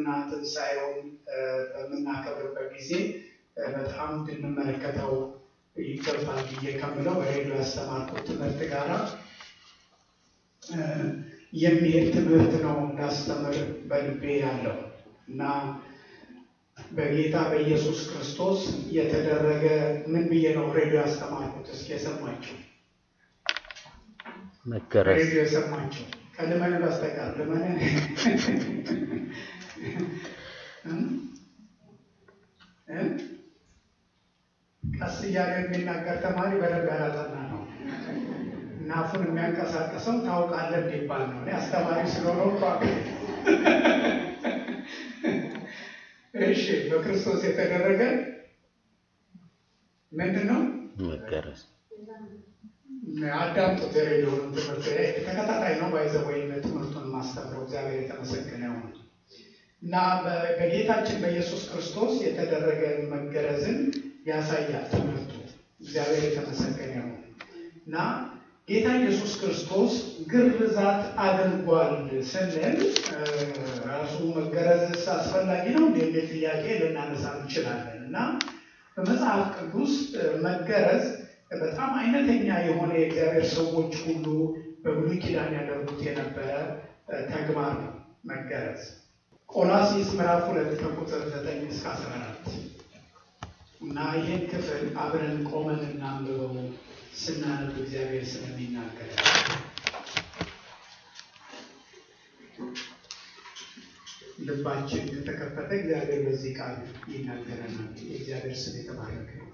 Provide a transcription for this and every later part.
ሞቱንና ትንሣኤውን በምናከብርበት ጊዜ በጣም እንድንመለከተው ይገባል ብዬ ከምለው በሬዲዮ ያስተማርኩት ትምህርት ጋራ የሚሄድ ትምህርት ነው እንዳስተምር በልቤ ያለው እና በጌታ በኢየሱስ ክርስቶስ የተደረገ ምን ብዬ ነው ሬዲዮ ያስተማርኩት? እስኪ የሰማችሁ መገረዝ ሬዲዮ የሰማችሁ ከልመን በስተቀር ልመን ቀስ እያለ የሚናገር ተማሪ በደንብ ያላጠና ነው እና አፉን የሚያንቀሳቀሰው ታውቃለህ እንዲባል ነው። እኔ አስተማሪ ስለሆነ እሺ፣ በክርስቶስ የተደረገ ምንድን ነው? መገረዝ። አዳምጡት። የሬዲዮን ትምህርት ተከታታይ ነው ባይዘወይነት ትምህርቱን ማስተምረው እግዚአብሔር የተመሰገነ ይሁን እና በጌታችን በኢየሱስ ክርስቶስ የተደረገ መገረዝን ያሳያል ትምህርቱ። እግዚአብሔር የተመሰገነ ይሁን እና ጌታ ኢየሱስ ክርስቶስ ግርዛት አድርጓል ስንል ራሱ መገረዝስ አስፈላጊ ነው የሚል ጥያቄ ልናነሳ እንችላለን እና በመጽሐፍ ቅዱስ መገረዝ በጣም አይነተኛ የሆነ የእግዚአብሔር ሰዎች ሁሉ በብሉይ ኪዳን ያደርጉት የነበረ ተግባር ነው መገረዝ። ቆላስይስ ምዕራፍ 2 ከቁጥር 9 እስከ 14 እና ይህን ክፍል አብረን ቆመን እናንብበው ስናነብ እግዚአብሔር ስለሚናገር ልባችን ከተከፈተ እግዚአብሔር በዚህ ቃል ይናገረናል። የእግዚአብሔር ስም የተባረከ ነው።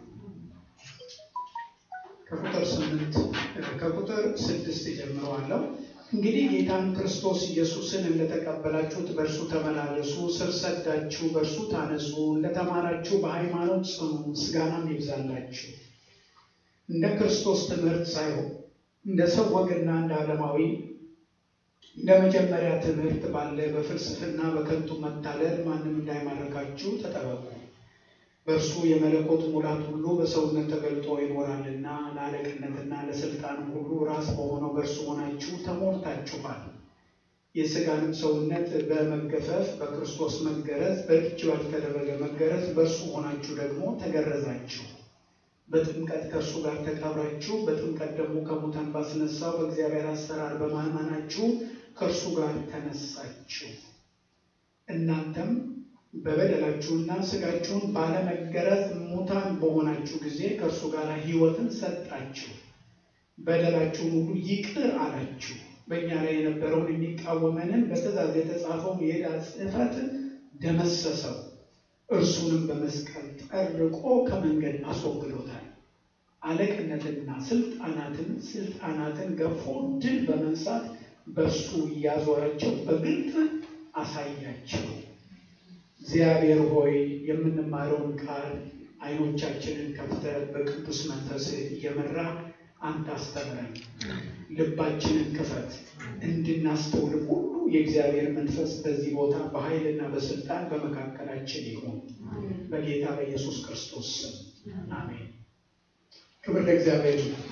ከቁጥር 6 ጀምረዋለሁ። እንግዲህ ጌታን ክርስቶስ ኢየሱስን እንደተቀበላችሁት በእርሱ ተመላለሱ፣ ስር ሰዳችሁ በእርሱ ታነጹ፣ እንደተማራችሁ በሃይማኖት ጽኑ፣ ምስጋናም ይብዛላችሁ። እንደ ክርስቶስ ትምህርት ሳይሆን እንደ ሰው ወግና እንደ ዓለማዊ እንደ መጀመሪያ ትምህርት ባለ በፍልስፍና በከንቱ መታለል ማንም እንዳይማርካችሁ ተጠበቁ። በእርሱ የመለኮት ሙላት ሁሉ በሰውነት ተገልጦ ይኖራልና ለአለቅነትና ለስልጣን ሁሉ ራስ በሆነው በእርሱ ሆናችሁ ተሞልታችኋል። የሥጋንም ሰውነት በመገፈፍ በክርስቶስ መገረዝ በእጅ ባልተደረገ መገረዝ በእርሱ ሆናችሁ ደግሞ ተገረዛችሁ። በጥምቀት ከእርሱ ጋር ተቀብራችሁ በጥምቀት ደግሞ ከሙታን ባስነሳው በእግዚአብሔር አሰራር በማመናችሁ ከእርሱ ጋር ተነሳችሁ። እናንተም በበደላችሁና ሥጋችሁን ባለመገረዝ ሙታን በሆናችሁ ጊዜ ከእርሱ ጋር ሕይወትን ሰጣችሁ። በደላችሁን ሁሉ ይቅር አላችሁ። በእኛ ላይ የነበረውን የሚቃወመንን በትእዛዝ የተጻፈውን የዕዳ ጽሕፈት ደመሰሰው። እርሱንም በመስቀል ጠርቆ ከመንገድ አስወግዶታል። አለቅነትና ስልጣናትን ገፎ ድል በመንሳት በእርሱ እያዞራቸው በግልጥ አሳያቸው። እግዚአብሔር ሆይ የምንማረውን ቃል ዓይኖቻችንን ከፍተህ በቅዱስ መንፈስ እየመራ አንተ አስተምረን። ልባችንን ክፈት እንድናስተውል ሁሉ የእግዚአብሔር መንፈስ በዚህ ቦታ በኃይልና በስልጣን በመካከላችን ይሁን። በጌታ በኢየሱስ ክርስቶስ ስም አሜን። ክብር ለእግዚአብሔር ይሁን።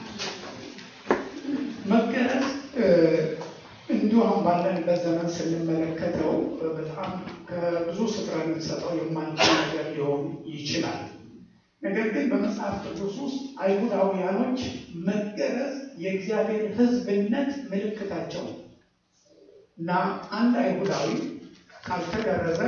መገረዝ እንዲሁ አሁን ባለንበት ዘመን ስንመለከተው በጣም ከብዙ ስፍራ ልንሰጠው የማንችል ነገር ሊሆን ይችላል። ነገር ግን በመጽሐፍ ቅዱስ ውስጥ አይሁዳውያኖች መገረዝ የእግዚአብሔር ሕዝብነት ምልክታቸው ነው እና አንድ አይሁዳዊ ካልተገረዘ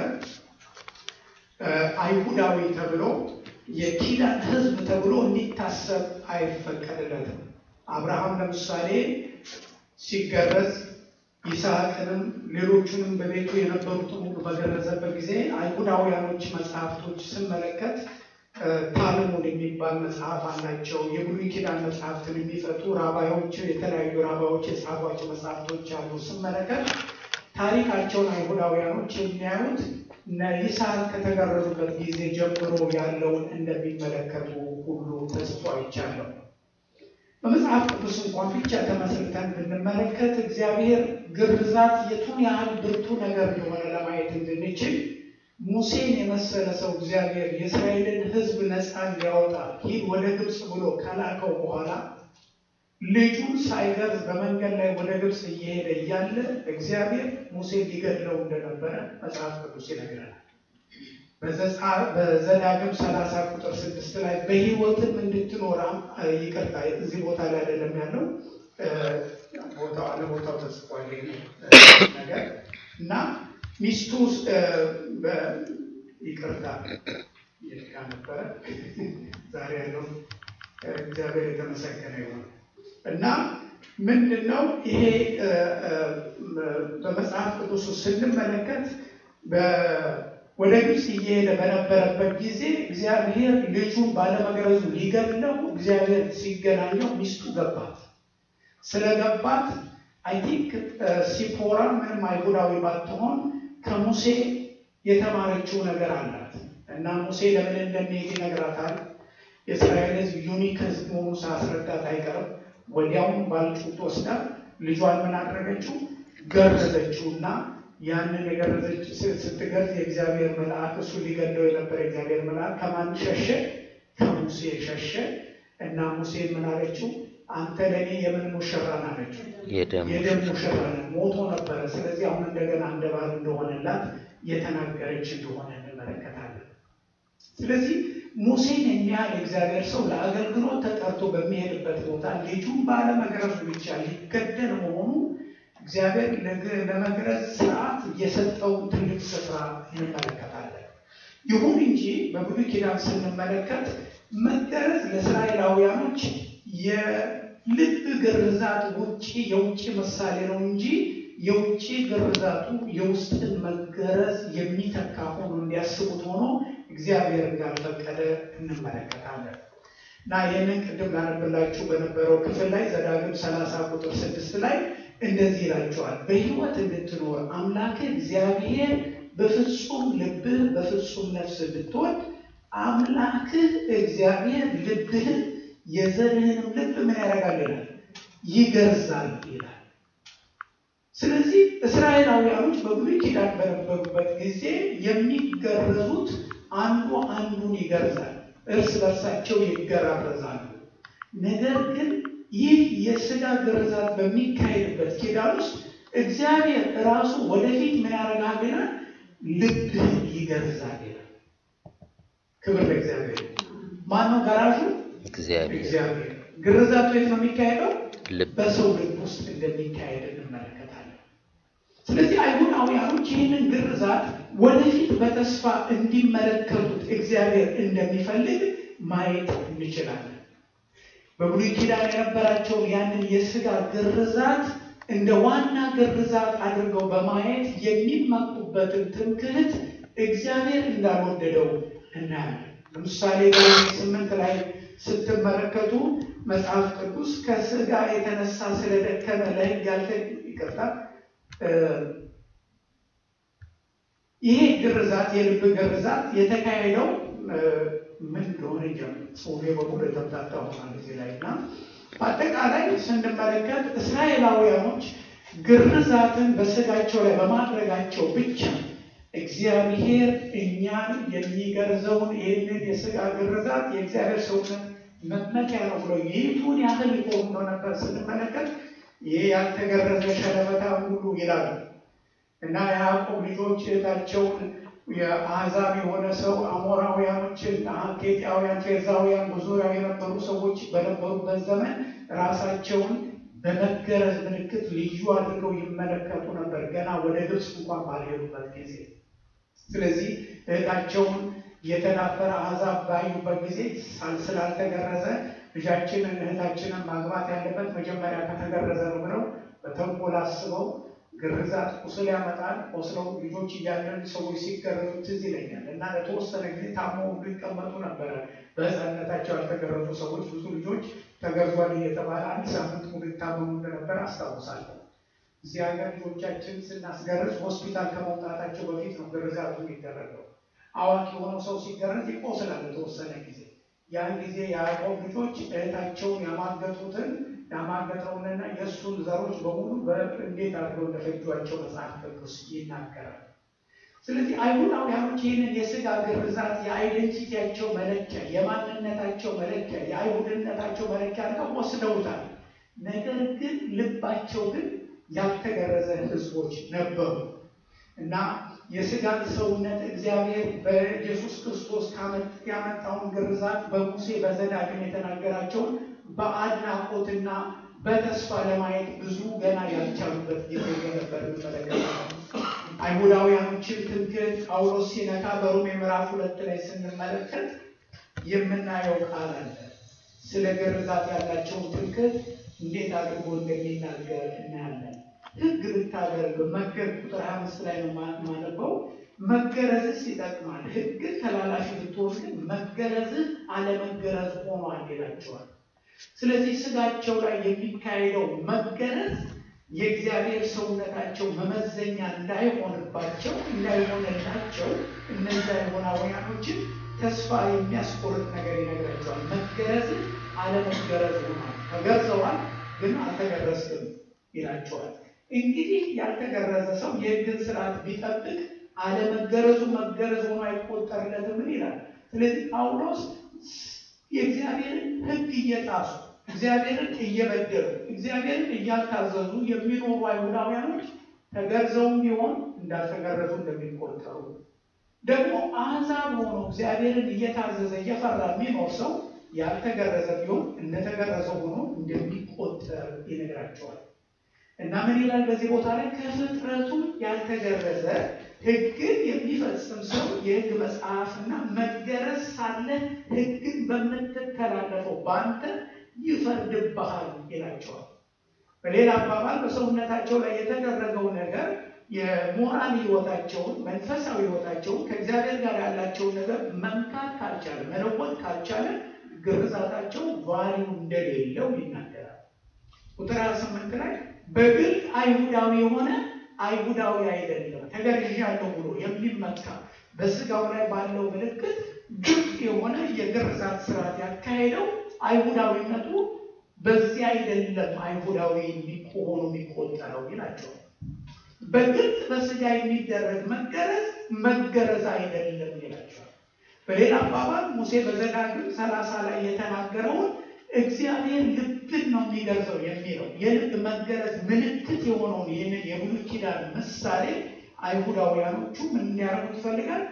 አይሁዳዊ ተብሎ የኪዳን ሕዝብ ተብሎ እንዲታሰብ አይፈቀድለትም። አብርሃም ለምሳሌ ሲገረዝ ይስሐቅንም ሌሎቹንም በቤቱ የነበሩትን ሁሉ በገረዘበት ጊዜ አይሁዳውያኖች መጽሐፍቶች ስመለከት ታልሙድ የሚባል መጽሐፍ አላቸው። የብሉይ ኪዳን መጽሐፍትን የሚፈቱ ራባዮች፣ የተለያዩ ራባዮች የጻፏቸው መጽሐፍቶች አሉ። ስመለከት ታሪካቸውን አይሁዳውያኖች የሚያዩት ይስሐቅ ከተገረዙበት ጊዜ ጀምሮ ያለውን እንደሚመለከቱ ሁሉ ተጽፎ አይቻለሁ። በመጽሐፍ ቅዱስ እንኳን ብቻ ተመስርተን ብንመለከት እግዚአብሔር ግርዛት የቱን ያህል ብርቱ ነገር እንደሆነ ለማየት እንድንችል ሙሴን የመሰለ ሰው እግዚአብሔር የእስራኤልን ሕዝብ ነፃ ሊያወጣ ሂድ ወደ ግብፅ ብሎ ከላከው በኋላ ልጁን ሳይገርዝ በመንገድ ላይ ወደ ግብፅ እየሄደ እያለ እግዚአብሔር ሙሴን ሊገድለው እንደነበረ መጽሐፍ ቅዱስ ይነግረናል። በዘዳግም 30 ቁጥር 6 ላይ በሕይወትም እንድትኖር ይቅርታ፣ እዚህ ቦታ ላይ አይደለም ያለው፣ ቦታው ተጽፏል ነገር እና ሚስቱ ይቅርታ ይልካ ነበረ ዛሬ ያለው እግዚአብሔር የተመሰገነ ይሁን። እና ምንድነው ይሄ በመጽሐፍ ቅዱስ ስንመለከት ወደ ግብፅ እየሄደ በነበረበት ጊዜ እግዚአብሔር ልጁን ባለመገረዙ ሊገድለው እግዚአብሔር ሲገናኘው ሚስቱ ገባት። ስለገባት አይ ቲንክ ሲፖራ ምንም አይሁዳዊ ባትሆን ከሙሴ የተማረችው ነገር አላት እና ሙሴ ለምን እንደሚሄድ ይነግራታል። የእስራኤል ሕዝብ ዩኒክ ሕዝብ መሆኑ ሳያስረዳት አይቀርም። ወዲያውም ባልጩት ወስዳ ልጇን ምን አደረገችው? ገረዘችውና ያንን የገረዘች ስትገርዝ የእግዚአብሔር መልአክ እሱ ሊገድለው የነበረ የእግዚአብሔር መልአክ ከማን ሸሸ? ከሙሴ ሸሸ። እና ሙሴ ምን አለችው? አንተ ለኔ የምን ሙሽራ ናለችው? የደም ሙሽራ ነህ። ሞቶ ነበረ። ስለዚህ አሁን እንደገና እንደ ባል እንደሆነላት የተናገረች እንደሆነ እንመለከታለን። ስለዚህ ሙሴን የሚያህል እግዚአብሔር ሰው ለአገልግሎት ተጠርቶ በሚሄድበት ቦታ ልጁን ባለመግረዙ ብቻ ሊገደል መሆኑ እግዚአብሔር ለመግረዝ ስርዓት የሰጠው ትልቅ ስፍራ እንመለከታለን። ይሁን እንጂ በብሉይ ኪዳን ስንመለከት መገረዝ ለእስራኤላውያኖች የልብ ግርዛት የውጭ ምሳሌ ነው እንጂ የውጭ ግርዛቱ የውስጥን መገረዝ የሚተካ ሆኖ እንዲያስቡት ሆኖ እግዚአብሔር እንዳልፈቀደ እንመለከታለን። እና ይህንን ቅድም ላነብላችሁ በነበረው ክፍል ላይ ዘዳግም 30 ቁጥር 6 ላይ እንደዚህ ይላቸዋል። በሕይወት እንድትኖር አምላክህ እግዚአብሔር በፍጹም ልብህ በፍጹም ነፍስህ ብትወድ አምላክህ እግዚአብሔር ልብህን የዘርህንም ልብ ምን ያደርጋል ይላል? ይገርዛል ይላል። ስለዚህ እስራኤላውያኖች በብሉይ ኪዳን በነበሩበት ጊዜ የሚገረዙት አንዱ አንዱን ይገርዛል፣ እርስ በርሳቸው ይገራረዛሉ። ነገር ግን ይህ የሥጋ ግርዛት በሚካሄድበት ኪዳን ውስጥ እግዚአብሔር ራሱ ወደፊት ምን ያደርጋል ይላል? ልብህን ይገርዛል ይላል። ክብር ለእግዚአብሔር። ማነው ገራዡ? እግዚአብሔር። ግርዛቱ የት ነው የሚካሄደው? በሰው ልብ ውስጥ እንደሚካሄድ እንመለከታለን። ስለዚህ አይሁዳውያኖች ይህንን ግርዛት ወደፊት በተስፋ እንዲመለከቱት እግዚአብሔር እንደሚፈልግ ማየት እንችላለን። በብሉይ ኪዳን የነበራቸውን ያንን የሥጋ ግርዛት እንደ ዋና ግርዛት አድርገው በማየት የሚመኩበትን ትምክህት እግዚአብሔር እንዳልወደደው እናያለን። ለምሳሌ በሮሜ 8 ላይ ስትመለከቱ መጽሐፍ ቅዱስ ከሥጋ የተነሳ ስለደከመ ለሕግ ይቅርታል ይሄ ግርዛት የልብ ግርዛት የተካሄደው ምን እንደሆነ ጽሁፌ በሙሉ የተምታታ ሆኗል እዚህ ላይ እና በአጠቃላይ ስንመለከት እስራኤላውያኖች ግርዛትን በሥጋቸው ላይ በማድረጋቸው ብቻ እግዚአብሔር እኛን የሚገርዘውን ይህንን የሥጋ ግርዛት የእግዚአብሔር ሰውነት መመኪያ ነው ብሎ ይህቱን ያህል ይቆም ነበር ስንመለከት ይህ ያልተገረዘ ሸለበታ ሁሉ ይላሉ እና የያዕቆብ ልጆች እህታቸውን የአሕዛብ የሆነ ሰው አሞራውያኖችን፣ ኬጢያውያን፣ ፌርዛውያን በዙሪያው የነበሩ ሰዎች በነበሩበት ዘመን ራሳቸውን በመገረዝ ምልክት ልዩ አድርገው ይመለከቱ ነበር ገና ወደ ግብፅ እንኳን ባልሄዱበት ጊዜ። ስለዚህ እህታቸውን የተዳፈረ አሕዛብ ባዩበት ጊዜ ስላልተገረዘ ልጃችንን እህታችንን ማግባት ያለበት መጀመሪያ ከተገረዘ ነው ብለው በተንኮል አስበው ግርዛት ቁስል ያመጣል። ቆስለው ልጆች እያለን ሰዎች ሲገረዙ ትዝ ይለኛል እና ለተወሰነ ጊዜ ታመው ይቀመጡ ነበረ። በሕፃንነታቸው ያልተገረዙ ሰዎች ብዙ ልጆች ተገርዟል እየተባለ 1 ሳምንት ሙሉ ይታመሙ እንደነበር አስታውሳለሁ። እዚህ ሀገር ልጆቻችን ስናስገርዝ ሆስፒታል ከመውጣታቸው በፊት ነው ግርዛቱ የሚደረገው። አዋቂ የሆነው ሰው ሲገረዝ ይቆስላል ለተወሰነ ጊዜ። ያን ጊዜ የያዕቆብ ልጆች እህታቸውን ያማገጠውንና የእሱን ዘሮች በሙሉ እንዴት አድርገው እንደፈጇቸው መጽሐፍ ቅዱስ ይናገራል። ስለዚህ አይሁዳውያኖች ይህንን የሥጋ ግርዛት የአይደንቲቲያቸው መለኪያ፣ የማንነታቸው መለኪያ፣ የአይሁድነታቸው መለኪያ አድርገው ወስደውታል። ነገር ግን ልባቸው ግን ያልተገረዘ ሕዝቦች ነበሩ እና የሥጋን ሰውነት እግዚአብሔር በኢየሱስ ክርስቶስ ያመጣውን ግርዛት በሙሴ በዘዳግም የተናገራቸውን በአድናቆትና በተስፋ ለማየት ብዙ ገና ያልቻሉበት ጊዜ ነበር እንመለከታለን። አይሁዳውያኖችን ትምክህት ጳውሎስ ሲነካ በሮሜ ምዕራፍ 2 ላይ ስንመለከት የምናየው ቃል አለ። ስለ ግርዛት ያላቸውን ትምክህት እንዴት አድርጎ እንደሚናገር እናያለን። ሕግ ብታደርግ ቁጥር 25 ላይ ነው ማነበው። መገረዝስ ይጠቅማል፣ ሕግ ተላላፊ ብትሆን ግን መገረዝህ አለመገረዝ ሆኗል ይላቸዋል። ስለዚህ ስጋቸው ላይ የሚካሄደው መገረዝ የእግዚአብሔር ሰውነታቸው መመዘኛ እንዳይሆንላቸው እነዚያ አይሁዳውያኖችን ተስፋ የሚያስቆርጥ ነገር ይነግራቸዋል። መገረዝ አለመገረዝ ሆኗል፣ ተገርዘዋል ግን አልተገረዝም ይላቸዋል። እንግዲህ ያልተገረዘ ሰው የሕግን ስርዓት ቢጠብቅ አለመገረዙ መገረዝ ሆኖ አይቆጠርለትም ይላል። ስለዚህ ጳውሎስ የእግዚአብሔርን ሕግ እየጣሱ እግዚአብሔርን እየበደሉ እግዚአብሔርን እያልታዘዙ የሚኖሩ አይሁዳውያኖች ተገርዘውም ቢሆን እንዳልተገረዙ እንደሚቆጠሩ ደግሞ አሕዛብ ሆኖ እግዚአብሔርን እየታዘዘ እየፈራ የሚኖር ሰው ያልተገረዘ ቢሆን እንደተገረዘ ሆኖ እንደሚቆጠር ይነግራቸዋል። እና ምን ይላል በዚህ ቦታ ላይ? ከፍጥረቱ ያልተገረዘ ሕግን የሚፈጽም ሰው የሕግ መጽሐፍና መገረዝ ሳለ ሕግን በምትተላለፈው በአንተ ይፈርድብሃል ይላቸዋል። በሌላ አባባል በሰውነታቸው ላይ የተደረገው ነገር የሞራል ሕይወታቸውን መንፈሳዊ ሕይወታቸውን ከእግዚአብሔር ጋር ያላቸውን ነገር መምታት ካልቻለ መለወጥ ካልቻለ ግርዛታቸው ቫልዩ እንደሌለው ይናገራል። ቁጥር 28 ላይ በግልጥ አይሁዳዊ የሆነ አይሁዳዊ አይደለም ተገርዣለሁ ብሎ የሚመካ በስጋው ላይ ባለው ምልክት ግልጥ የሆነ የግርዛት ስርዓት ያካሄደው አይሁዳዊነቱ በዚህ አይደለም አይሁዳዊ ሆኖ የሚቆጠረው ይላቸዋል። በግልጥ በስጋ የሚደረግ መገረዝ አይደለም ይላቸዋል። በሌላ አባባል ሙሴ በዘዳግም 30 ላይ የተናገረውን እግዚአብሔር ልብን ነው የሚገርዘው የሚለው የልብ መገረዝ ምልክት የሆነውን ይህንን የብሉይ ኪዳን ምሳሌ አይሁዳውያኖቹ ምን እንዲያደርጉት ይፈልጋል?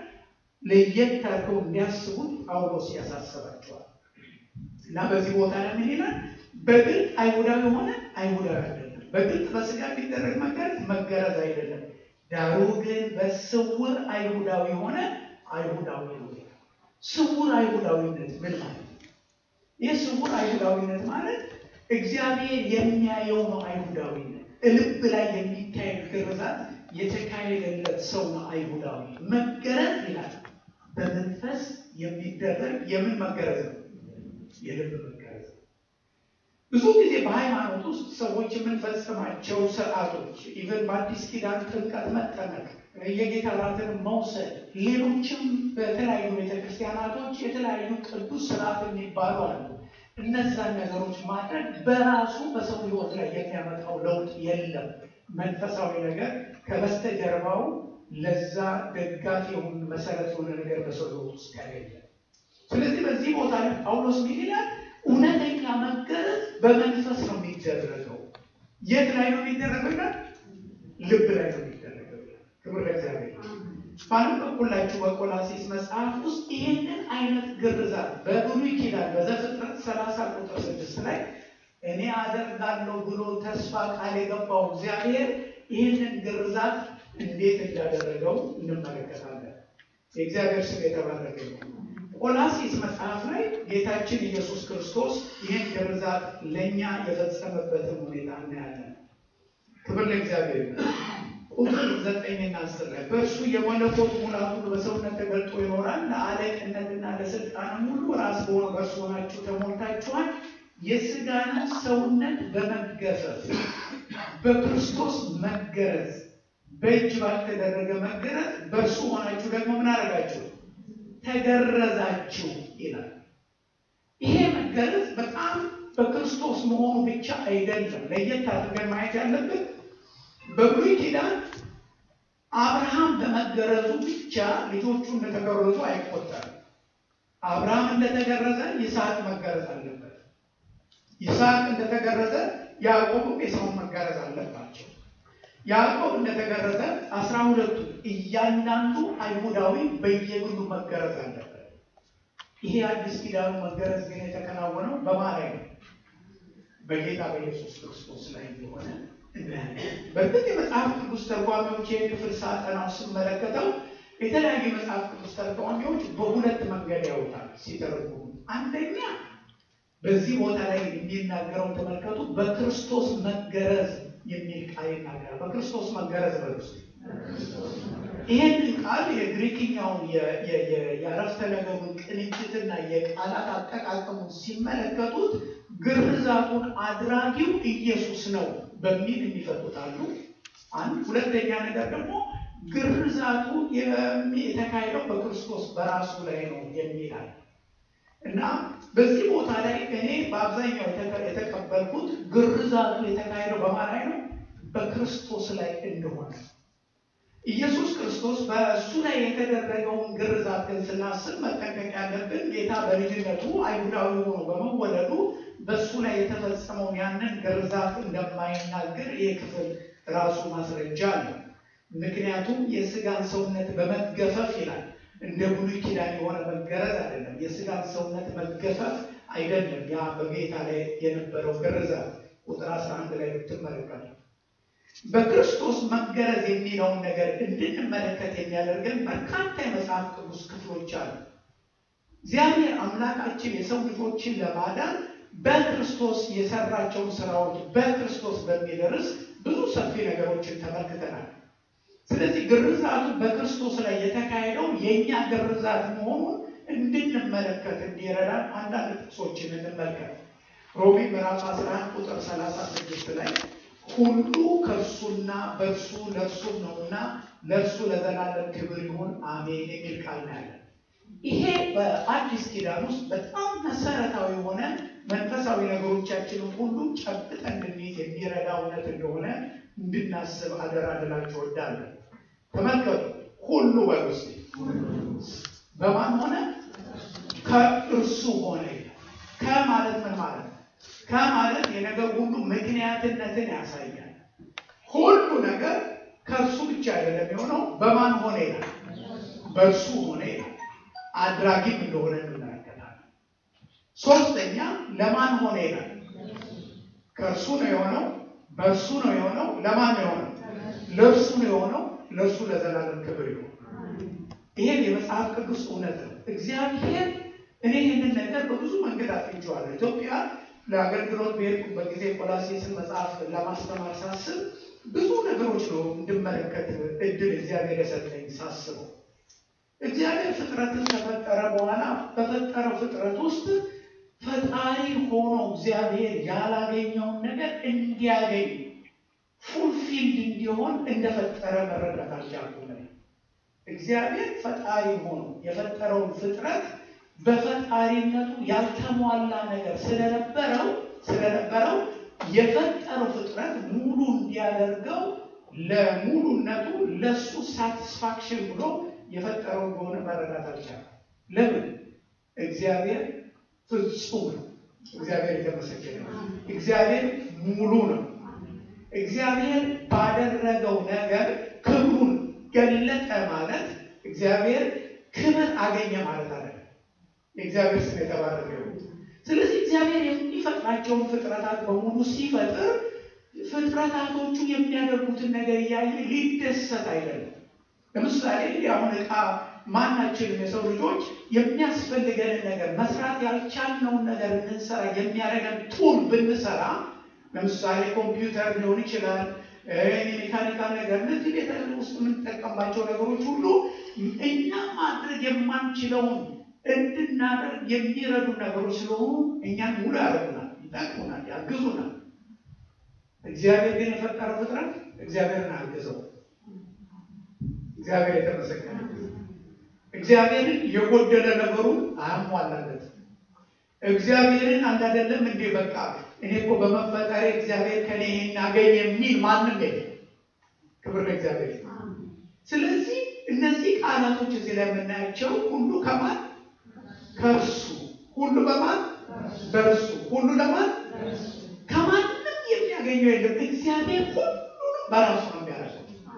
ለየት አድርገው እንዲያስቡት ጳውሎስ ያሳስባቸዋል። እና በዚህ ቦታ ላይ ምን ይላል? በግልጥ አይሁዳዊ የሆነ አይሁዳዊ አይደለም፣ በግልጥ በስጋ የሚደረግ መገረዝ አይደለም፣ ዳሩ ግን በስውር አይሁዳዊ የሆነ አይሁዳዊ ነው። ስውር አይሁዳዊነት ምን ማለት ነው? የስውር አይሁዳዊነት ማለት እግዚአብሔር የሚያየው ነው። አይሁዳዊነት ልብ ላይ የሚካሄድ ግርዛት የተካሄደለት ሰው ነው አይሁዳዊ። መገረዝ ይላል በመንፈስ የሚደረግ የምን መገረዝ ነው? የልብ መገረዝ። ብዙ ጊዜ በሃይማኖት ውስጥ ሰዎች የምንፈጽማቸው ስርዓቶች ኢቨን በአዲስ ኪዳን ጥምቀት መጠመቅ፣ የጌታ እራትን መውሰድ፣ ሌሎችም በተለያዩ ቤተክርስቲያናቶች የተለያዩ ቅዱስ ስርዓት የሚባሉ አሉ። እነዛን ነገሮች ማድረግ በራሱ በሰው ሕይወት ላይ የሚያመጣው ለውጥ የለም። መንፈሳዊ ነገር ከበስተጀርባው ለዛ ደጋፊ የሆኑ መሰረት የሆነ ነገር በሰው ሕይወት ውስጥ ያለ። ስለዚህ በዚህ ቦታ ላይ ጳውሎስ ምን ይላል? እውነተኛ መገረዝ በመንፈስ ነው የሚደረገው። የት ላይ ነው የሚደረገው ይላል? ልብ ላይ ነው የሚደረገው ይላል። ክብር ለእግዚአብሔር። ባነበብኩላችሁ በቆላስይስ መጽሐፍ ውስጥ ይህንን አይነት ግርዛት በብሉይ ኪዳን በዘፍጥረት 30 ቁጥር 6 ላይ እኔ አደርጋለሁ ብሎ ተስፋ ቃል የገባው እግዚአብሔር ይህንን ግርዛት እንዴት እንዳደረገው እንመለከታለን። የእግዚአብሔር ስም የተባረከ ይሁን። ቆላስይስ መጽሐፍ ላይ ጌታችን ኢየሱስ ክርስቶስ ይህን ግርዛት ለእኛ የፈጸመበትን ሁኔታ እናያለን። ክብር ለእግዚአብሔር። ቁጥር 9 እና 10 ላይ በእርሱ የመለኮት ሙላት ሁሉ በሰውነት ተገልጦ ይኖራል፣ ለአለቅነትና ለስልጣን ሁሉ ራስ በሆነ በእርሱ ሆናችሁ ተሞልታችኋል። የሥጋን ሰውነት በመገፈፍ በክርስቶስ መገረዝ በእጅ ባልተደረገ መገረዝ በእርሱ ሆናችሁ ደግሞ ምን አደረጋችሁ? ተገረዛችሁ ይላል። ይሄ መገረዝ በጣም በክርስቶስ መሆኑ ብቻ አይደለም። ለየት አድርገን ማየት ያለብን በብሉይ ኪዳን አብርሃም በመገረዙ ብቻ ልጆቹ እንደተገረዙ አይቆጠርም። አብርሃም እንደተገረዘ ይስሐቅ መገረዝ አለበት። ይስሐቅ እንደተገረዘ ያዕቆብም ኤሳውን መገረዝ አለባቸው። ያዕቆብ እንደተገረዘ 12ቱ እያንዳንዱ አይሁዳዊ በየግሉ መገረዝ አለበት። ይሄ አዲስ ኪዳኑ መገረዝ ግን የተከናወነው በማን ላይ ነው? በጌታ በኢየሱስ ክርስቶስ ላይ እንደሆነ እናያለን። በእርግጥ የመጽሐፍ ቅዱስ ተርጓሚዎች ይህን ክፍል ሳጠናው ስመለከተው የተለያዩ የመጽሐፍ ቅዱስ ተርጓሚዎች በሁለት መንገድ ያውታል ሲተረጉሙ። አንደኛ በዚህ ቦታ ላይ የሚናገረው ተመልከቱ፣ በክርስቶስ መገረዝ የሚል ቃል ይናገራል። በክርስቶስ መገረዝ በሉስ። ይህንን ቃል የግሪክኛውን የአረፍተ ነገሩን ቅንጅትና የቃላት አጠቃቀሙን ሲመለከቱት ግርዛቱን አድራጊው ኢየሱስ ነው በሚል የሚፈቱታሉ። አንድ ሁለተኛ ነገር ደግሞ ግርዛቱ የተካሄደው በክርስቶስ በራሱ ላይ ነው የሚላል እና በዚህ ቦታ ላይ እኔ በአብዛኛው የተቀበልኩት ግርዛቱ የተካሄደው በማን ላይ ነው? በክርስቶስ ላይ እንደሆነ። ኢየሱስ ክርስቶስ በእሱ ላይ የተደረገውን ግርዛት ግን ስናስብ መጠንቀቅ ያለብን ጌታ በልጅነቱ አይሁዳዊ ሆኖ በመወለዱ በእሱ ላይ የተፈጸመውን ያንን ግርዛት እንደማይናገር ይህ ክፍል ራሱ ማስረጃ አለ። ምክንያቱም የስጋን ሰውነት በመገፈፍ ይላል። እንደ ብሉይ ኪዳን የሆነ መገረዝ አይደለም። የስጋን ሰውነት መገፈፍ አይደለም። ያ በጌታ ላይ የነበረው ግርዛት ቁጥር 11 ላይ ብትመለከቱ በክርስቶስ መገረዝ የሚለውን ነገር እንድንመለከት የሚያደርገን በርካታ የመጽሐፍ ቅዱስ ክፍሎች አሉ። እግዚአብሔር አምላካችን የሰው ልጆችን ለማዳን በክርስቶስ የሰራቸውን ስራዎች በክርስቶስ በሚል ርዕስ ብዙ ሰፊ ነገሮችን ተመልክተናል። ስለዚህ ግርዛቱ በክርስቶስ ላይ የተካሄደው የእኛ ግርዛት መሆኑን እንድንመለከት እንዲረዳን አንዳንድ ጥቅሶችን እንመልከት። ሮሜ ምዕራፍ 11 ቁጥር 36 ላይ ሁሉ ከእርሱና በእርሱ ለእርሱም ነውና ለእርሱ ለዘላለም ክብር ይሁን አሜን የሚል ቃል ነው ያለን። ይሄ በአዲስ ኪዳን ውስጥ በጣም መሰረታዊ የሆነ መንፈሳዊ ነገሮቻችንን ሁሉ ጨብጠን እንድንይዝ የሚረዳ እውነት እንደሆነ እንድናስብ አደራ ልላችሁ እወዳለሁ። ተመልከቱ፣ ሁሉ በውስጥ በማን ሆነ? ከእርሱ ሆነ። ከማለት ምን ማለት ነው? ከማለት የነገር ሁሉ ምክንያትነትን ያሳያል። ሁሉ ነገር ከእርሱ ብቻ አይደለም የሆነው፣ በማን ሆነ ይላል? በእርሱ ሆነ ይላል። አድራጊም እንደሆነ እንመለከታለን። ሶስተኛ ለማን ሆነ ይላል? ከእርሱ ነው የሆነው፣ በእርሱ ነው የሆነው። ለማን ነው የሆነው? ለእርሱ ነው የሆነው። ለእርሱ ለዘላለም ክብር ይሁን። ይሄን የመጽሐፍ ቅዱስ እውነት ነው። እግዚአብሔር እኔ ይህንን ነገር በብዙ መንገድ አጥንቼዋለሁ። ኢትዮጵያ ለአገልግሎት በሄድኩበት ጊዜ ቆላስይስን መጽሐፍ ለማስተማር ሳስብ ብዙ ነገሮች ነው እንድመለከት እድል እግዚአብሔር የሰጠኝ። ሳስበው እግዚአብሔር ፍጥረትን ከፈጠረ በኋላ በፈጠረው ፍጥረት ውስጥ ፈጣሪ ሆኖ እግዚአብሔር ያላገኘውን ነገር እንዲያገኝ ፉልፊልድ እንዲሆን እንደፈጠረ መረዳት አልቻልኩም። እግዚአብሔር ፈጣሪ ሆኖ የፈጠረውን ፍጥረት በፈጣሪነቱ ያልተሟላ ነገር ስለነበረው የፈጠረው ፍጥረት ሙሉ እንዲያደርገው ለሙሉነቱ ለሱ ሳቲስፋክሽን ብሎ የፈጠረው እንደሆነ መረዳት አልቻለም። ለምን? እግዚአብሔር ፍጹም ነው። እግዚአብሔር የተመሰገነ ነው። እግዚአብሔር ሙሉ ነው። እግዚአብሔር ባደረገው ነገር ክብሩን ገለጠ ማለት እግዚአብሔር ክብር አገኘ ማለት አይደለም። የእግዚአብሔር ስም የተባረከ ይሁን። ስለዚህ እግዚአብሔር የሚፈጥራቸውን ፍጥረታት በሙሉ ሲፈጥር ፍጥረታቶቹ የሚያደርጉትን ነገር እያየ ሊደሰት አይደለም። ለምሳሌ አሁን ዕቃ ማናችንም የሰው ልጆች የሚያስፈልገንን ነገር መስራት ያልቻልነውን ነገር እንሰራ የሚያደርገን ቱል ብንሰራ፣ ለምሳሌ ኮምፒውተር ሊሆን ይችላል፣ ሜካኒካል ነገር፣ እነዚህ ቤት ውስጥ የምንጠቀምባቸው ነገሮች ሁሉ እኛ ማድረግ የማንችለውን እንድናደርግ የሚረዱ ነገሮች ስለሆኑ እኛን ሙሉ ያደርጉናል፣ ይጠቅሙናል፣ ያግዙናል። እግዚአብሔር ግን የፈጠረው ፍጥረት እግዚአብሔርን አግዘው። እግዚአብሔር የተመሰገነ። እግዚአብሔርን የጎደለ ነገሩን አያሟላለት። እግዚአብሔርን አንድ አይደለም እንዴ በቃ እኔ እኮ በመፈጠሬ እግዚአብሔር ከኔ እናገኝ የሚል ማንም የለም። ክብር ለእግዚአብሔር። ስለዚህ እነዚህ ቃላቶች እዚህ ላይ የምናያቸው ሁሉ ከማን? ከእርሱ። ሁሉ በማን? በእርሱ። ሁሉ ለማን? ከማንም የሚያገኘው የለም። እግዚአብሔር ሁሉንም በራሱ ነው የሚያደርገው።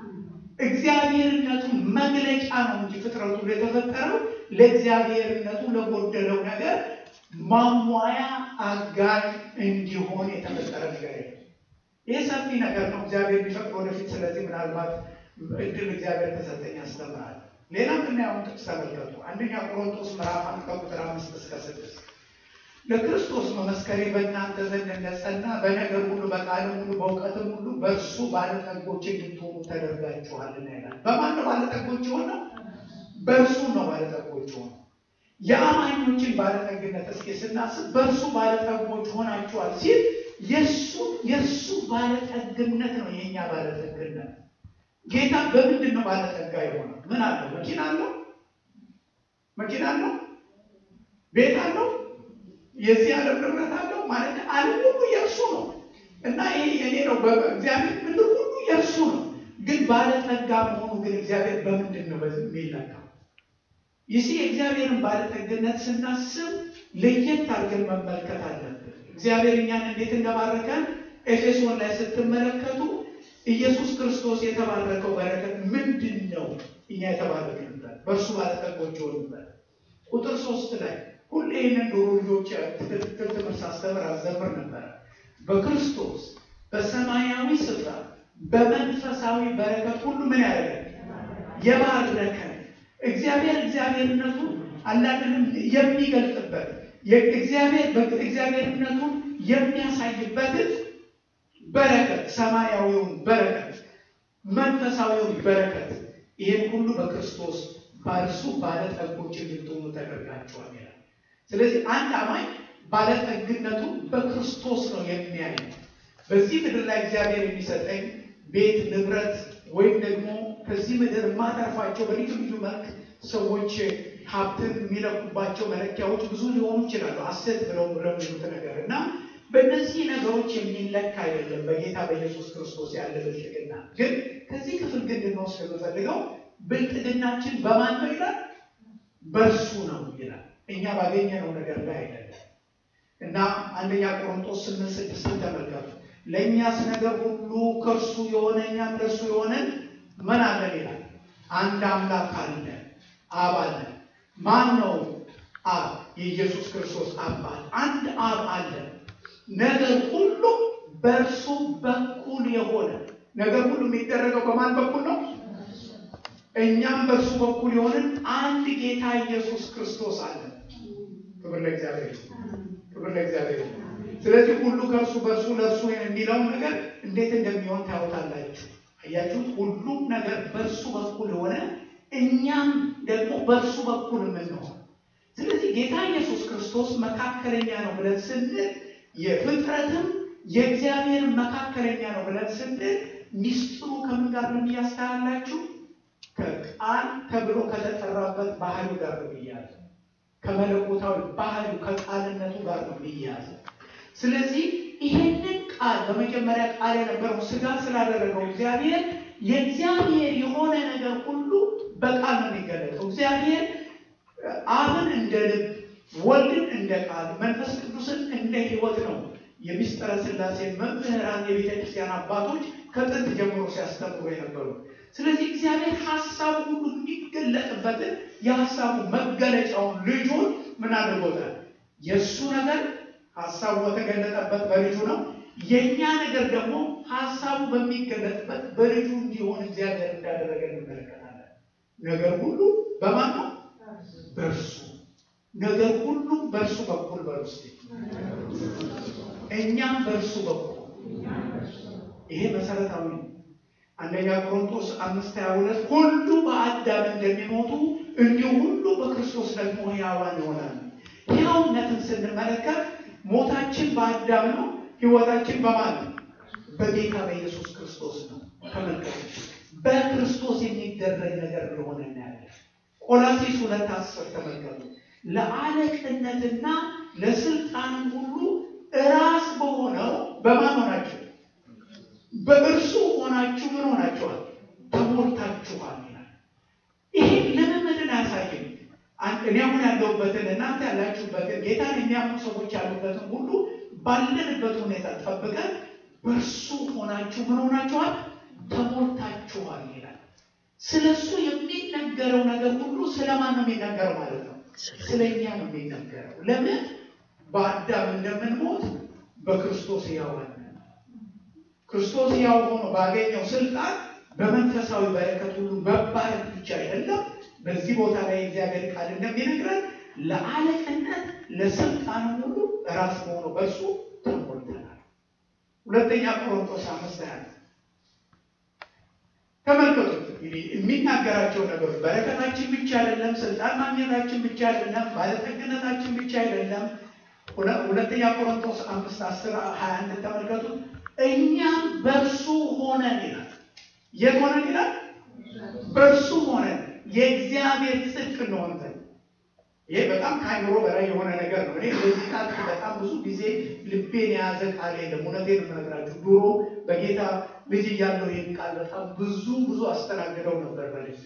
እግዚአብሔርነቱ መግለጫ ነው እንጂ ፍጥረቱ የተፈጠረው ለእግዚአብሔርነቱ ለጎደለው ነገር ማሟያ አጋዥ እንዲሆን የተፈጠረ ነገር የለም። ይህ ሰፊ ነገር ነው። እግዚአብሔር ቢፈቅድ ወደፊት ስለዚህ ምናልባት እድል እግዚአብሔር ተሰጠኝ ያስተምራል። ሌላ ምናየውን ጥቅስ ተመልከቱ። አንደኛ ቆሮንቶስ ምዕራፍ 1 ከቁጥር 5 እስከ 6 ለክርስቶስ መመስከሬ በእናንተ ዘንድ እንደጸና በነገር ሁሉ በቃልም ሁሉ በእውቀትም ሁሉ በእርሱ ባለጠጎች እንድትሆኑ ተደርጋችኋልና ይላል። በማን ነው ባለጠጎች ሆነው? በእርሱ ነው ባለጠጎች ሆነው። የአማኞችን ባለጠግነት እስኪ ስናስብ በእርሱ ባለጠጎች ሆናችኋል ሲል የእሱ ባለጠግነት ነው የእኛ ባለጠግነት። ጌታ በምንድን ነው ባለጠጋ የሆነው? ምን አለው? መኪና አለው? መኪና አለው? ቤት አለው? የዚህ ዓለም ንብረት አለው? ማለት ዓለም ሁሉ የእርሱ ነው እና ይሄ የኔ ነው። በእግዚአብሔር ምድር ሁሉ የእርሱ ነው። ግን ባለጠጋ መሆኑ ግን እግዚአብሔር በምንድን ነው በዚህ የሚለካው? ይህ የእግዚአብሔርን ባለጠግነት ስናስብ ለየት አድርገን መመልከት አለብን። እግዚአብሔር እኛን እንዴት እንደባረከን ኤፌሶን ላይ ስትመለከቱ ኢየሱስ ክርስቶስ የተባረከው በረከት ምንድን ነው? እኛ የተባረክንበት በእርሱ ባለጠጎች ሆንበት። ቁጥር 3 ላይ ሁሌ ይህንን ዶሮ ልጆች ትክክል ትምህርት ሳስተምር አዘምር ነበረ። በክርስቶስ በሰማያዊ ስፍራ በመንፈሳዊ በረከት ሁሉ ምን ያደረገ? የባረከን እግዚአብሔርነቱ አላደንም የሚገልጥበት እግዚአብሔርነቱን የሚያሳይበትን በረከት፣ ሰማያዊውን በረከት፣ መንፈሳዊውን በረከት፣ ይህን ሁሉ በክርስቶስ በእርሱ ባለጠጎች እንድትሆኑ ተደርጋችኋል ይላል። ስለዚህ አንድ አማኝ ባለጠግነቱን በክርስቶስ ነው የሚያየው። በዚህ ምድር ላይ እግዚአብሔር የሚሰጠኝ ቤት፣ ንብረት ወይም ደግሞ ከዚህ ምድር የማተርፋቸው በልዩ ልዩ መልክ ሰዎች ሀብትን የሚለኩባቸው መለኪያዎች ብዙ ሊሆኑ ይችላሉ። አሰት ብለው ለሚሉት ነገር እና በእነዚህ ነገሮች የሚለካ አይደለም በጌታ በኢየሱስ ክርስቶስ ያለ ብልጥግና። ግን ከዚህ ክፍል ግን ልንወስድ የምፈልገው ብልጥግናችን በማን ነው ይላል? በእርሱ ነው ይላል። እኛ ባገኘነው ነገር ላይ አይደለም። እና አንደኛ ቆሮንቶስ 8:6 ተመልከቱ። ለእኛስ ነገር ሁሉ ከእርሱ የሆነ እኛም ለእርሱ የሆነን ምን አለን ይላል? አንድ አምላክ አለ፣ አብ አለ። ማን ነው አብ? የኢየሱስ ክርስቶስ አባት። አንድ አብ አለ። ነገር ሁሉ በእርሱ በኩል የሆነ ነገር ሁሉ የሚደረገው በማን በኩል ነው? እኛም በእርሱ በኩል የሆንን አንድ ጌታ ኢየሱስ ክርስቶስ አለ። ክብር ለእግዚአብሔር፣ ክብር ለእግዚአብሔር። ስለዚህ ሁሉ ከእርሱ በእርሱ ለእርሱ የሚለውን ነገር እንዴት እንደሚሆን ታውቃላችሁ። አያችሁት? ሁሉም ነገር በእርሱ በኩል የሆነ እኛም ደግሞ በእርሱ በኩል የምንሆን። ስለዚህ ጌታ ኢየሱስ ክርስቶስ መካከለኛ ነው ብለን ስንል የፍጥረትም የእግዚአብሔር መካከለኛ ነው ብለን ስንል ሚስጥሩ ከምን ጋር ነው የሚያስተላላችሁ? ከቃል ተብሎ ከተጠራበት ባህሉ ጋር ነው የሚያያዘው። ከመለኮታዊ ባህሉ ከቃልነቱ ጋር ነው የሚያያዘው። ስለዚህ ይሄንን ቃል በመጀመሪያ ቃል የነበረው ስጋ ስላደረገው እግዚአብሔር የእግዚአብሔር የሆነ ነገር ሁሉ በቃል ነው የሚገለጠው። እግዚአብሔር አብን እንደ ልብ፣ ወልድን እንደ ቃል፣ መንፈስ ቅዱስን እንደ ሕይወት ነው የሚስጥረ ሥላሴ መምህራን የቤተ ክርስቲያን አባቶች ከጥንት ጀምሮ ሲያስተምሩ የነበሩ። ስለዚህ እግዚአብሔር ሀሳቡ ሁሉ የሚገለጥበትን የሀሳቡ መገለጫውን ልጁን ምን አድርጎታል? የእሱ ነገር ሀሳቡ በተገለጠበት በልጁ ነው። የእኛ ነገር ደግሞ ሀሳቡ በሚገለጥበት በልጁ እንዲሆን እግዚአብሔር እንዳደረገ እንመለከታለን። ነገር ሁሉ በማን ነው? በእርሱ። ነገር ሁሉ በእርሱ በኩል በርሱ፣ እኛም በእርሱ በኩል። ይሄ መሰረታዊ ነው። አንደኛ ቆሮንቶስ 5:22 ሁሉ በአዳም እንደሚሞቱ እንዲሁ ሁሉ በክርስቶስ ደግሞ ሕያዋን ይሆናሉ። ሕያውነትን ስንመለከት ሞታችን በአዳም ነው፣ ሕይወታችን በማን ነው? በጌታ በኢየሱስ ክርስቶስ ነው። ተመልከቱ፣ በክርስቶስ የሚደረግ ነገር እንደሆነ እናያለን። ቆላስይስ 2:10 ተመልከቱ። ለአለቅነትና ለስልጣን ሁሉ ራስ በሆነው በማን ሆናችሁ? በእርሱ ሆናችሁ ምን ሆናችኋል? ተሞልታችኋል ይላል። ይሄ ልምምድን አያሳይም። እኔ አሁን ያለሁበትን እናንተ ያላችሁበትን ጌታን የሚያምኑ ሰዎች ያሉበትን ሁሉ ባለንበት ሁኔታ ጠብቀን በእርሱ ሆናችሁ ምን ሆናችኋል? ተሞልታችኋል ይላል። ስለሱ የሚነገረው ነገር ሁሉ ስለማን ነው የሚነገረው ማለት ነው? ስለኛ ነው የሚነገረው። ለምን? በአዳም እንደምንሞት በክርስቶስ ሕያው ነን። ክርስቶስ ሕያው ሆኖ ባገኘው ስልጣን በመንፈሳዊ በረከት ሁሉ መባረክ ብቻ አይደለም። በዚህ ቦታ ላይ እግዚአብሔር ቃል እንደሚነግረን ለአለቅነት ለስልጣን ሁሉ ራስ ሆኖ በእርሱ ተሞልተናል። ሁለተኛ ቆሮንቶስ 5:20 ተመልከቱት። እንግዲህ የሚናገራቸው ነገሮች በረከታችን ብቻ አይደለም፣ ስልጣን ማግኘታችን ብቻ አይደለም፣ ባለጠግነታችን ብቻ አይደለም። ሁለተኛ ቆሮንቶስ 5:10-21 ተመልከቱት። እኛም በእርሱ ሆነን ይላል። የት ሆነን ይላል? በእርሱ ሆነን የእግዚአብሔር ጽድቅ እንሆን ዘንድ። ይሄ በጣም ከአይምሮ በላይ የሆነ ነገር ነው። እኔ በዚህ ቃል በጣም ብዙ ጊዜ ልቤን የያዘ ቃል የለም። እውነቴን የምነግራችሁ ድሮ በጌታ ልጅ እያለሁ ይህን ቃል በጣም ብዙ አስተናግደው ነበር በልቤ።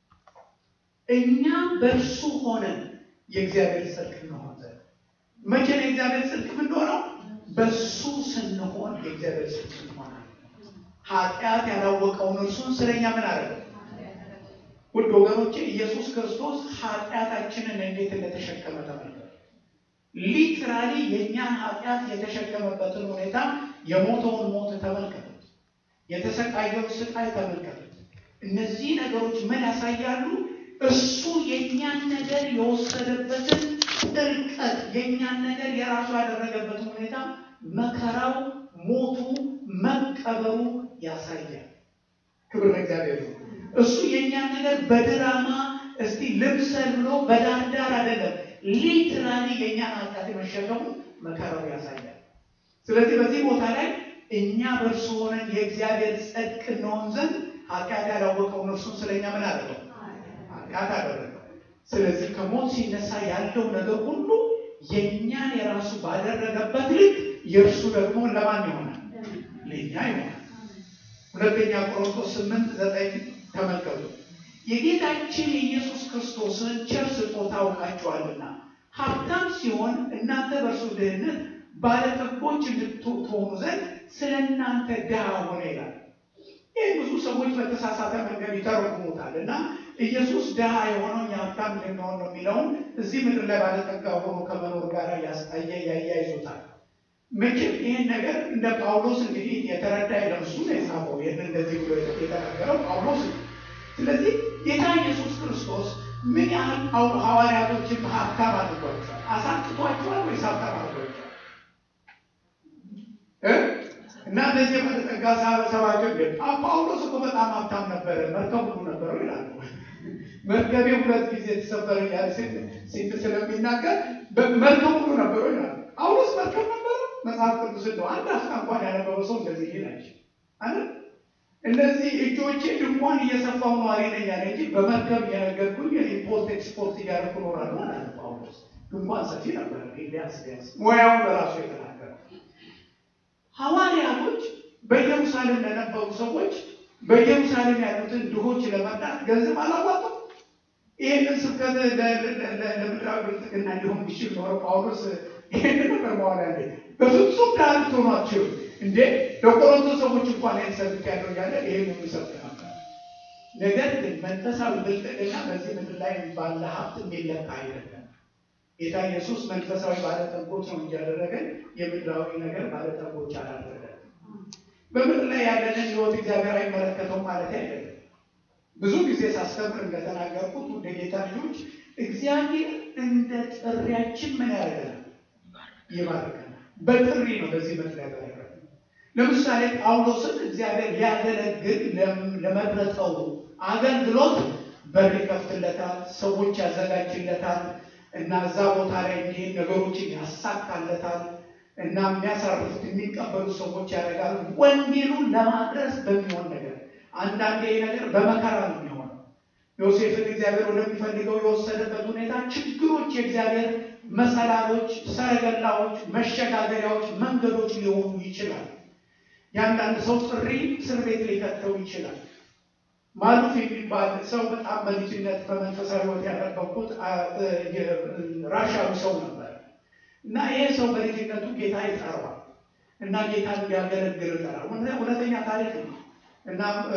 እኛም በእርሱ ሆነን የእግዚአብሔር ጽድቅ እንሆን ዘንድ። መቼ ነው የእግዚአብሔር ጽድቅ የምንሆነው? በእሱ ስንሆን የእግዚአብሔር ጽድቅ እንሆናለን። ኃጢአት ያላወቀውን እርሱን ስለኛ ምን አደረገው? ውድ ወገኖቼ ኢየሱስ ክርስቶስ ኃጢአታችንን እንዴት እንደተሸከመ ተመልከቱ። ሊትራሊ የእኛን ኃጢአት የተሸከመበትን ሁኔታ፣ የሞተውን ሞት ተመልከቱት፣ የተሰቃየውን ስቃይ ተመልከቱት። እነዚህ ነገሮች ምን ያሳያሉ? እሱ የእኛን ነገር የወሰደበትን ጥልቀት፣ የእኛን ነገር የራሱ ያደረገበትን ሁኔታ፣ መከራው፣ ሞቱ፣ መቀበሩ ያሳያል። ክብር ለእግዚአብሔር ነው። እሱ የእኛን ነገር በድራማ እስቲ ልምሰል ብሎ በዳርዳር አይደለም፣ ሊትራሊ የእኛን ኃጢአት የመሸከሙ መከራው ያሳያል። ስለዚህ በዚህ ቦታ ላይ እኛ በእርሱ ሆነን የእግዚአብሔር ጽድቅ እንሆን ዘንድ ኃጢአት ያላወቀውን እርሱን ስለኛ ምን አደረገው? ኃጢአት አደረገው። ስለዚህ ከሞት ሲነሳ ያለው ነገር ሁሉ የእኛን የራሱ ባደረገበት ልክ የእርሱ ደግሞ ለማን ይሆናል? ለእኛ ይሆናል። ሁለተኛ ቆሮንቶስ 8:9 ተመልከቱ። የጌታችን የኢየሱስ ክርስቶስን ቸር ስጦታ አውቃችኋልና ሀብታም ሲሆን እናንተ በእርሱ ድህነት ባለጠጎች እንድትሆኑ ዘንድ ስለ እናንተ ድሃ ሆነ ይላል። ይህ ብዙ ሰዎች በተሳሳተ መንገድ ይተረጉሙታል እና ኢየሱስ ድሃ የሆነው ሀብታም እንድንሆን ነው የሚለውን እዚህ ምድር ላይ ባለጠጋ ሆኖ ከመኖር ጋር ያያይዙታል። መቼም ይህን ነገር እንደ ጳውሎስ እንግዲህ የተረዳ የለም። እሱ ነው የጻፈው ይህን እንደዚህ ብሎ የተናገረው ጳውሎስ። ስለዚህ ጌታ ኢየሱስ ክርስቶስ ምን ያህል ሐዋርያቶችን ሀብታም አድርጓቸዋል? አሳጥቷቸዋል ወይስ ሀብታም አድርጓቸዋል? እና እንደዚህ ባለጠጋ ሰባቸው ግን ጳውሎስ እኮ በጣም ሀብታም ነበረ፣ መርከብ ሁሉ ነበረው ይላሉ። መርከቤ 2 ጊዜ የተሰበረ ያለ ሲት ስለሚናገር መርከብ ሁሉ ነበረው ይላሉ። ጳውሎስ መርከብ ነበረ። መጽሐፍ ቅዱስ ነው አንድ አፍታ እንኳን ያነበበ ሰው እንደዚህ ይላል አይደል? እንደዚህ እጆቼ ድንኳን እየሰፋው ነው አሬነኛ እንጂ በመርከብ እየነገርኩኝ ኢምፖርት ኤክስፖርት እያደረኩ ኖራለሁ ማለት ነው። ጳውሎስ ድንኳን ሰፊ ነበር። ቢያንስ ሙያውን በራሱ የተናገረው። ሐዋርያቶች በኢየሩሳሌም ለነበሩ ሰዎች በኢየሩሳሌም ያሉትን ድሆች ለመርዳት ገንዘብ አላዋጡም። ይህንን ስብከት ለምድራዊ ብልጥግና ሊሆን ይችል ኖሮ ጳውሎስ ይህንን ነበር መዋል ያለ በፍጹም ዳርቶ ናቸው እንዴ ለቆሮንቶስ ሰዎች እንኳን ይህን ሰብክ ያለው እያለ ይህን የሚሰብክ ነበር። ነገር ግን መንፈሳዊ ብልጥግና በዚህ ምድር ላይ ባለ ሀብት የሚለካ አይደለም። ጌታ ኢየሱስ መንፈሳዊ ባለጠጎች ነው እያደረገን የምድራዊ ነገር ባለጠጎች አላደረገ። በምድር ላይ ያለንን ሕይወት እግዚአብሔር አይመለከተውም ማለት አይደለም። ብዙ ጊዜ ሳስተምር እንደተናገርኩት ወደ ጌታ ልጆች እግዚአብሔር እንደ ጥሪያችን ምን ያደርገናል? ይባርከናል። በጥሪ ነው በዚህ ምድር ላይ ያደረገ። ለምሳሌ ጳውሎስን እግዚአብሔር ሊያገለግል ለመረጠው አገልግሎት በር ይከፍትለታል፣ ሰዎች ያዘጋጅለታል እና እዛ ቦታ ላይ እንዲህ ነገሮችን ያሳካለታል እና የሚያሳርፉት የሚቀበሉ ሰዎች ያደርጋሉ። ወንጌሉን ለማድረስ በሚሆን ነገር አንዳንዴ ነገር በመከራ ነው የሚሆነው። ዮሴፍን እግዚአብሔር ወደሚፈልገው የወሰደበት ሁኔታ ችግሮች የእግዚአብሔር መሰላሎች፣ ሰረገላዎች፣ መሸጋገሪያዎች፣ መንገዶች ሊሆኑ ይችላል። የአንዳንድ ሰው ጥሪ እስር ቤት ሊከተው ይችላል። ማሉፍ የሚባል ሰው በጣም በልጅነት በመንፈሳዊ ሕይወት ያነበብኩት ራሻዊ ሰው ነበር እና ይሄ ሰው በልጅነቱ ጌታ ይጠራዋል እና ጌታን እንዲያገለግል ጠራው። እውነተኛ ታሪክ ነው። እና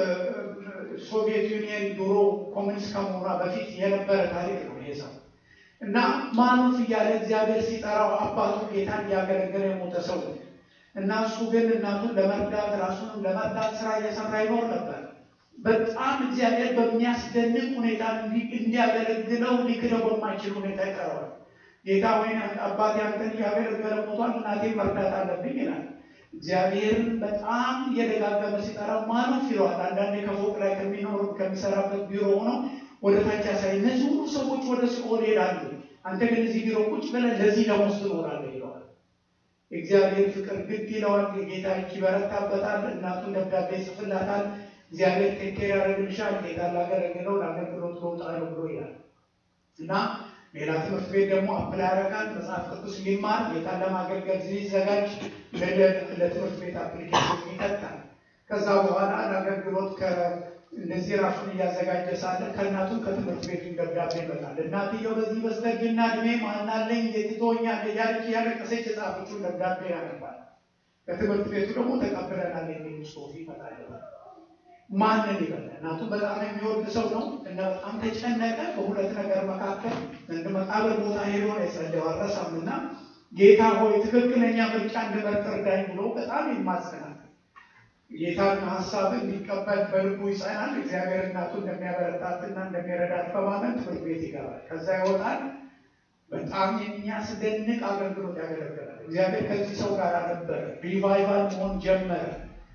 ሶቪየት ዩኒየን ድሮ ኮሚኒስት ከመሆኗ በፊት የነበረ ታሪክ ነው ይሄ ሰው። እና ማኑፍ እያለ እግዚአብሔር ሲጠራው አባቱ ጌታን እንዲያገለግል የሞተ ሰው እና እሱ ግን እናቱን ለመርዳት ራሱንም ለመርዳት ስራ እየሰራ ይኖር ነበር። በጣም እግዚአብሔር በሚያስደንቅ ሁኔታ እንዲያገለግለው ሊክደው በማይችል ሁኔታ ይጠራዋል። ጌታ ወይ አባቴ አንተን እያገለገለ ሞቷል፣ እናቴን መርዳት አለብኝ ይላል። እግዚአብሔርን በጣም እየደጋገመ ሲጠራው ማኑፍ ይለዋል። አንዳንዴ ከፎቅ ላይ ከሚሰራበት ቢሮ ሆኖ ወደ ታች ያሳይ፣ እነዚህ ሁሉ ሰዎች ወደ ሲኦል ይሄዳሉ፣ አንተ ግን እዚህ ቢሮ ቁጭ ብለህ ለዚህ ደሞዝ ትኖራለህ ይለዋል። እግዚአብሔር ፍቅር ግድ ይለዋል። ጌታ እጅ ይበረታበታል። እናቱን ደብዳቤ ይጽፍላታል። እግዚአብሔር ቴኬር ያደርግልሻል፣ ጌታ ላገለግለው ለአገልግሎት እወጣለሁ ብሎ ይላል። እና ሌላ ትምህርት ቤት ደግሞ አፕላይ ያደርጋል። መጽሐፍ ቅዱስ ሊማር ጌታን ለማገልገል ሲዘጋጅ ለትምህርት ቤት አፕሊኬሽን ይከታል። ከዛ በኋላ ለአገልግሎት እንደዚህ ራሱን እያዘጋጀ ሳለ ከእናቱ ከትምህርት ቤቱ ደብዳቤ ይመጣል። እናትየው በዚህ በስተርጅና እድሜ ማናለኝ የትቶኛል እያለች እያለቀሰች የጻፈችውን ደብዳቤ ያነባል። ከትምህርት ቤቱ ደግሞ ተቀብለናል የሚል ጽሑፍ ይመጣል። ማንን ይበላል? እናቱ በጣም የሚወድ ሰው ነው እና በጣም ተጨነቀ። በሁለት ነገር መካከል እንደ መቃብር ቦታ ሄዶ ነው የጸለየው። አልረሳምና ጌታ ሆይ ትክክለኛ ምርጫ እንድመርጥ እርዳኝ ብሎ በጣም ይማጸናል። ጌታን ሀሳብ እንዲቀበል በልቡ ይጸናል። እግዚአብሔር እናቱ እንደሚያበረታትና እንደሚረዳት በማመን ትምህርት ቤት ይገባል። ከዛ ይወጣል። በጣም የሚያስደንቅ አገልግሎት ያገለግላል። እግዚአብሔር ከዚህ ሰው ጋር ነበር። ሪቫይቫል መሆን ጀመረ።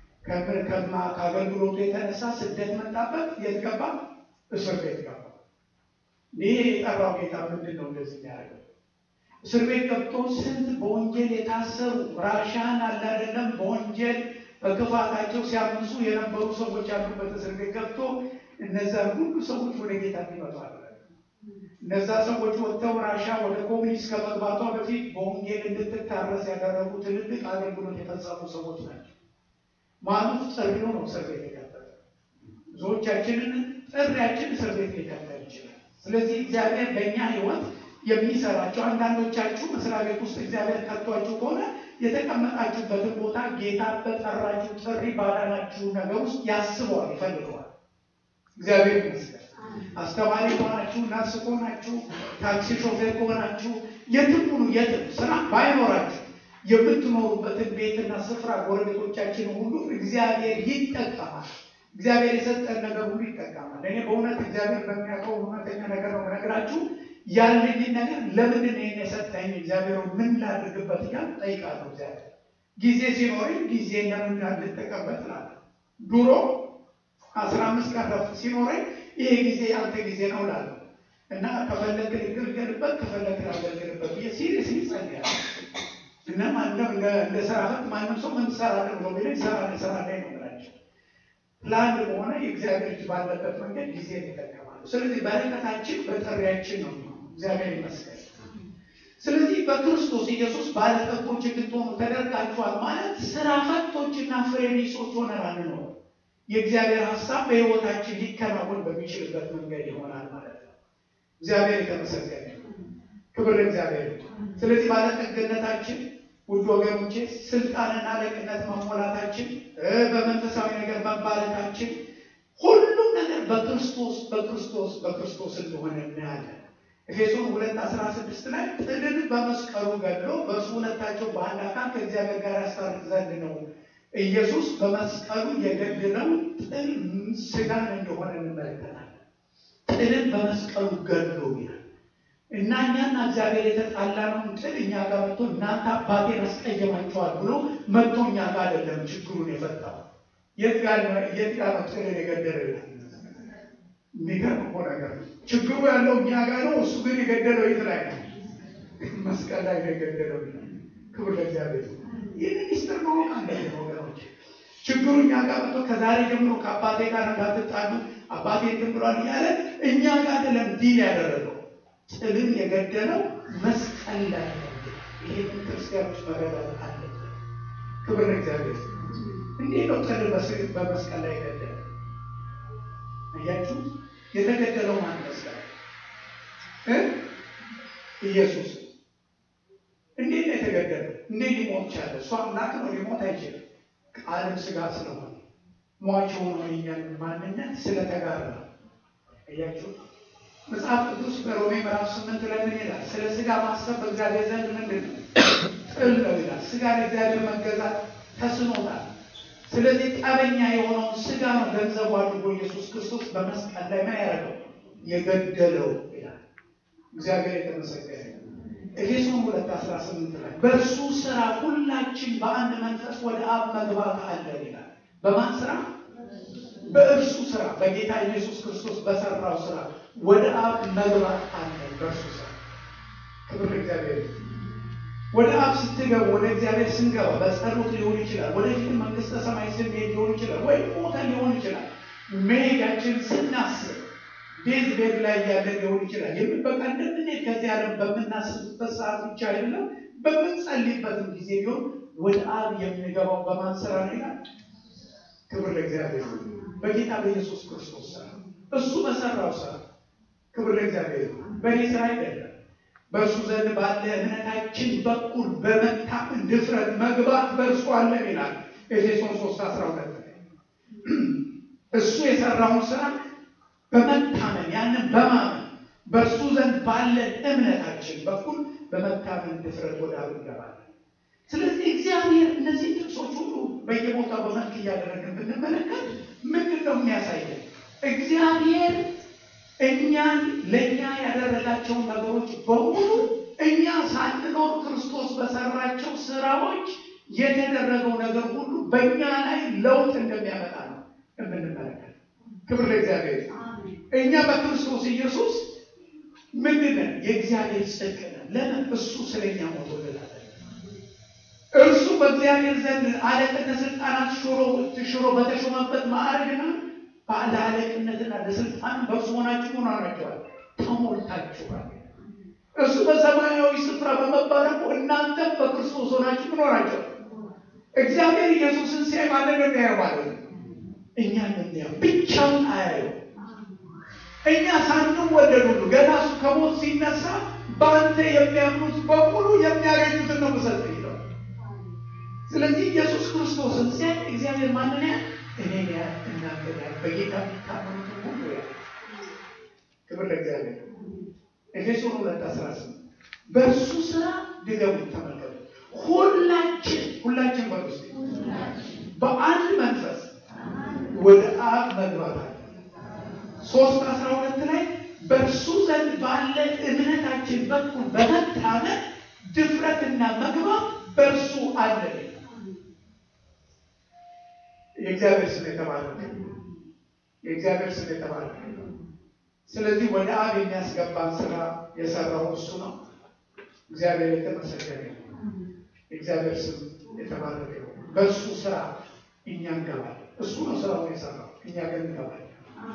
ከአገልግሎቱ የተነሳ ስደት መጣበት። የት ገባ? እስር ቤት ገባ። ይህ የጠራው ጌታ ምንድን ነው እንደዚህ የሚያደርገው? እስር ቤት ገብቶ ስንት በወንጀል የታሰሩ ራሻን አለ አይደለም፣ በወንጀል በክፋታቸው ሲያምፁ የነበሩ ሰዎች ያሉበት እስር ቤት ገብቶ እነዛ ሁሉ ሰዎች ወደ ጌታ ይመጣሉ። እነዛ ሰዎች ወጥተው ራሻ ወደ ኮሚኒስት ከመግባቷ በፊት በወንጌል እንድትታረስ ያደረጉ ትልልቅ አገልግሎት የፈጸሙ ሰዎች ናቸው። ማኑፍ ጸልዮ ነው እስር ቤት የከተተ። ብዙዎቻችንን ጥሪያችን እስር ቤት ሊከተል ይችላል። ስለዚህ እግዚአብሔር በእኛ ሕይወት የሚሰራቸው አንዳንዶቻችሁ መስሪያ ቤት ውስጥ እግዚአብሔር ከቷችሁ ከሆነ የተቀመጣችሁበትን ቦታ ጌታ በጠራችሁ ጥሪ ባዳናችሁ ነገር ውስጥ ያስበዋል፣ ይፈልገዋል። እግዚአብሔር ይመስገን። አስተማሪ ከሆናችሁ፣ ነርስ ከሆናችሁ፣ ታክሲ ሾፌር ከሆናችሁ፣ የትም ሁኑ የትም ስራ ባይኖራችሁ የምትኖሩበትን ቤትና ስፍራ ጎረቤቶቻችን ሁሉ እግዚአብሔር ይጠቀማል። እግዚአብሔር የሰጠን ነገር ሁሉ ይጠቀማል። እኔ በእውነት እግዚአብሔር በሚያውቀው እውነተኛ ነገር ነው ነገራችሁ። ያለኝን ነገር ለምንድን ነው የሰጠኝ እግዚአብሔር ምን ላድርግበት እያልኩ እጠይቃለሁ። እግዚአብሔር ጊዜ ሲኖረኝ ጊዜ ለምን ልጠቀምበት እላለሁ። ድሮ 15 ቀን ረፍት ሲኖረኝ ይሄ ጊዜ ያንተ ጊዜ ነው እላለሁ እና ከፈለግ ልገልገልበት ከፈለግ ላገልገልበት ብዬ ሲሪየስሊ ጸልያለሁ። እና ማንም እንደ ስራ ፈት ማንም ሰው ምን ትሰራለህ ብሎ ቢለኝ ስራ ላይ ነው ብላቸው ፕላን በሆነ የእግዚአብሔር እጅ ባለበት መንገድ ጊዜ ይጠቀማሉ። ስለዚህ በረከታችን በጥሪያችን ነው። እግዚአብሔር ይመስገን። ስለዚህ በክርስቶስ ኢየሱስ ባለጠጎች እንድትሆኑ ተደርጋችኋል ማለት ስራ ፈቶችና ፍሬ ቢሶች ሆነን አንኖር። የእግዚአብሔር ሀሳብ በሕይወታችን ሊከናወን በሚችልበት መንገድ ይሆናል ማለት ነው። እግዚአብሔር የተመሰገነ ክብር ለእግዚአብሔር። ስለዚህ ባለጠግነታችን ውድ ወገኖቼ ስልጣንና አለቅነት መሞላታችን፣ በመንፈሳዊ ነገር መባለታችን፣ ሁሉም ነገር በክርስቶስ እንደሆነ እናያለን። ኤፌሶን 2:16 ላይ ጥልን በመስቀሉ ገድሎ በእርሱ ሁለታቸው በአንድ አካል ከእግዚአብሔር ጋር ያስታርቅ ዘንድ ነው። ኢየሱስ በመስቀሉ የገደለው ጥል ስጋን እንደሆነ እንመለከታለን። ጥልን በመስቀሉ ገድሎ ይላል እና እኛና እግዚአብሔር የተጣላነውን ጥል እኛ ጋር መጥቶ እናንተ አባቴን አስቀየማችኋል ብሎ መጥቶ እኛ ጋር አይደለም ችግሩን የፈታው። የት ጋር ነው ጥልን የገደለው ይላል። የሚገርም እኮ ነገር ነው። ችግሩ ያለው እኛ ጋር ነው። እሱ ግን የገደለው የት ላይ ነው? መስቀል ላይ ነው የገደለው ይላል። ክብር ለእግዚአብሔር። ይህን ሚስጥር ማወቅ አለብን ወገኖች። ችግሩ እኛ ጋር መጥቶ ከዛሬ ጀምሮ ከአባቴ ጋር እንዳትጣሉ አባቴ እንትን ብሏል እያለ እኛ ጋር አይደለም ዲል ያደረገው። ጥልን የገደለው መስቀል ላይ ነው። ይህን ክርስቲያኖች መረዳት አለብን። ክብር ለእግዚአብሔር። እንዴት ነው ጥልን በመስቀል ላይ ገደለ? አያችሁ፣ የተገደለው ማን መስቀል? ኢየሱስ። እንዴት ነው የተገደለው? እንዴት ሊሞት ቻለ? እሱ አምላክ ነው፣ ሊሞት አይችልም። ቃልም ሥጋ ስለሆነ ሟች የሆነ የእኛን ማንነት ስለተጋራ እያችሁ መጽሐፍ ቅዱስ በሮሜ ምዕራፍ 8 ላይ ምን ይላል? ስለ ሥጋ ማሰብ በእግዚአብሔር ዘንድ ምንድን ነው? ጥል ነው ይላል። ሥጋ ለእግዚአብሔር መገዛት ተስኖታል። ስለዚህ ጠበኛ የሆነውን ሥጋ ነው ገንዘቡ አድርጎ ኢየሱስ ክርስቶስ በመስቀል ላይ ምን ያደረገው? የገደለው ይላል። እግዚአብሔር የተመሰገነ። ኤፌሶን 2:18 ላይ በእርሱ ሥራ ሁላችን በአንድ መንፈስ ወደ አብ መግባት አለን ይላል። በማን ሥራ? በእርሱ ሥራ፣ በጌታ ኢየሱስ ክርስቶስ በሰራው ሥራ ወደ አብ መግባት አለን። በእርሱ ሥራ። ክብር ለእግዚአብሔር። ወደ አብ ስትገቡ፣ ወደ እግዚአብሔር ስንገባ በጸሎት ሊሆን ይችላል፣ ወደፊት መንግሥተ ሰማይ ስንሄድ ሊሆን ይችላል፣ ወይም ሞተን ሊሆን ይችላል። መሄዳችን ስናስብ ቤት ላይ ያለ ሊሆን ይችላል። በቃ እንደምንሄድ ከዚህ ዓለም በምናስብበት ሰዓት ብቻ አይደለም፣ በምንጸልይበትም ጊዜ ቢሆን ወደ አብ የምንገባው በማን ሥራ ነው ይላል? ክብር ለእግዚአብሔር። በጌታ በኢየሱስ ክርስቶስ ሥራ፣ እሱ በሰራው ሥራ። ክብር ለእግዚአብሔር። በእኔ ሥራ አይደለም። በእርሱ ዘንድ ባለ እምነታችን በኩል በመታመን ድፍረት መግባት በእርሱ አለን ይላል ኤፌሶን 3:12 እሱ የሰራውን ሥራ በመታመን ያንን በማመን በእርሱ ዘንድ ባለን እምነታችን በኩል በመታመን ድፍረት ወደ አብ እንገባለን። ስለዚህ እግዚአብሔር እነዚህ ጥቅሶች ሁሉ በየቦታው በመልክ እያደረግን ብንመለከት ምንድን ነው የሚያሳየን? እግዚአብሔር እኛን ለእኛ ያደረጋቸውን ነገሮች በሙሉ እኛ ሳንኖር ክርስቶስ በሰራቸው ስራዎች የተደረገው ነገር ሁሉ በእኛ ላይ ለውጥ እንደሚያመጣ ነው የምንመለከት። ክብር ለእግዚአብሔር። እኛ በክርስቶስ ኢየሱስ ምንድን ነን? የእግዚአብሔር ጽድቅ ነን። ለምን? እሱ ስለኛ ሞቶልናል። እርሱ በእግዚአብሔር ዘንድ አለቅነት ስልጣናት ሽሮ በተሾመበት ማዕረግና ለአለቅነትና ለስልጣን በእርሱ ሆናችሁ ምን ሆናችኋል? ተሞልታችኋል። እሱ በሰማያዊ ስፍራ በመባረኩ እናንተም በክርስቶስ ሆናችሁ ምን ሆናችኋል? እግዚአብሔር ኢየሱስን ሲያይ ማለት ነው የሚያየው ማለት ነው። እኛን የሚያየው ብቻውን አያየው። እኛ ሳንወለድ ሁሉ ገና እሱ ከሞት ሲነሳ በአንተ የሚያምኑት በሙሉ የሚያገኙትን ነው መሰጠኝ ይለው። ስለዚህ ኢየሱስ ክርስቶስን ሲያይ እግዚአብሔር ማንን ያህል? እኔን ያህል፣ እናንተን ያህል፣ በጌታ የሚታመኑትን ሁሉ ያህል። ክብር ለእግዚአብሔር። ኤፌሶን 2:18 በእርሱ ሥራ ድገሙ፣ ተመልከቱ። ሁላችን በውስጥ በአንድ መንፈስ ወደ አብ መግባት አለ። 3:12 ላይ በእርሱ ዘንድ ባለ እምነታችን በኩል በመታመን ድፍረትና መግባት በእርሱ አለ። የእግዚአብሔር ስም የተባረከ። የእግዚአብሔር ስም የተባረከ። ስለዚህ ወደ አብ የሚያስገባን ስራ የሰራው እሱ ነው። እግዚአብሔር የተመሰገነ። የእግዚአብሔር ስም የተባረከ። በእሱ ስራ እኛ እንገባለን። እሱ ነው ስራውን የሰራው፣ እኛ ግን እንገባለን።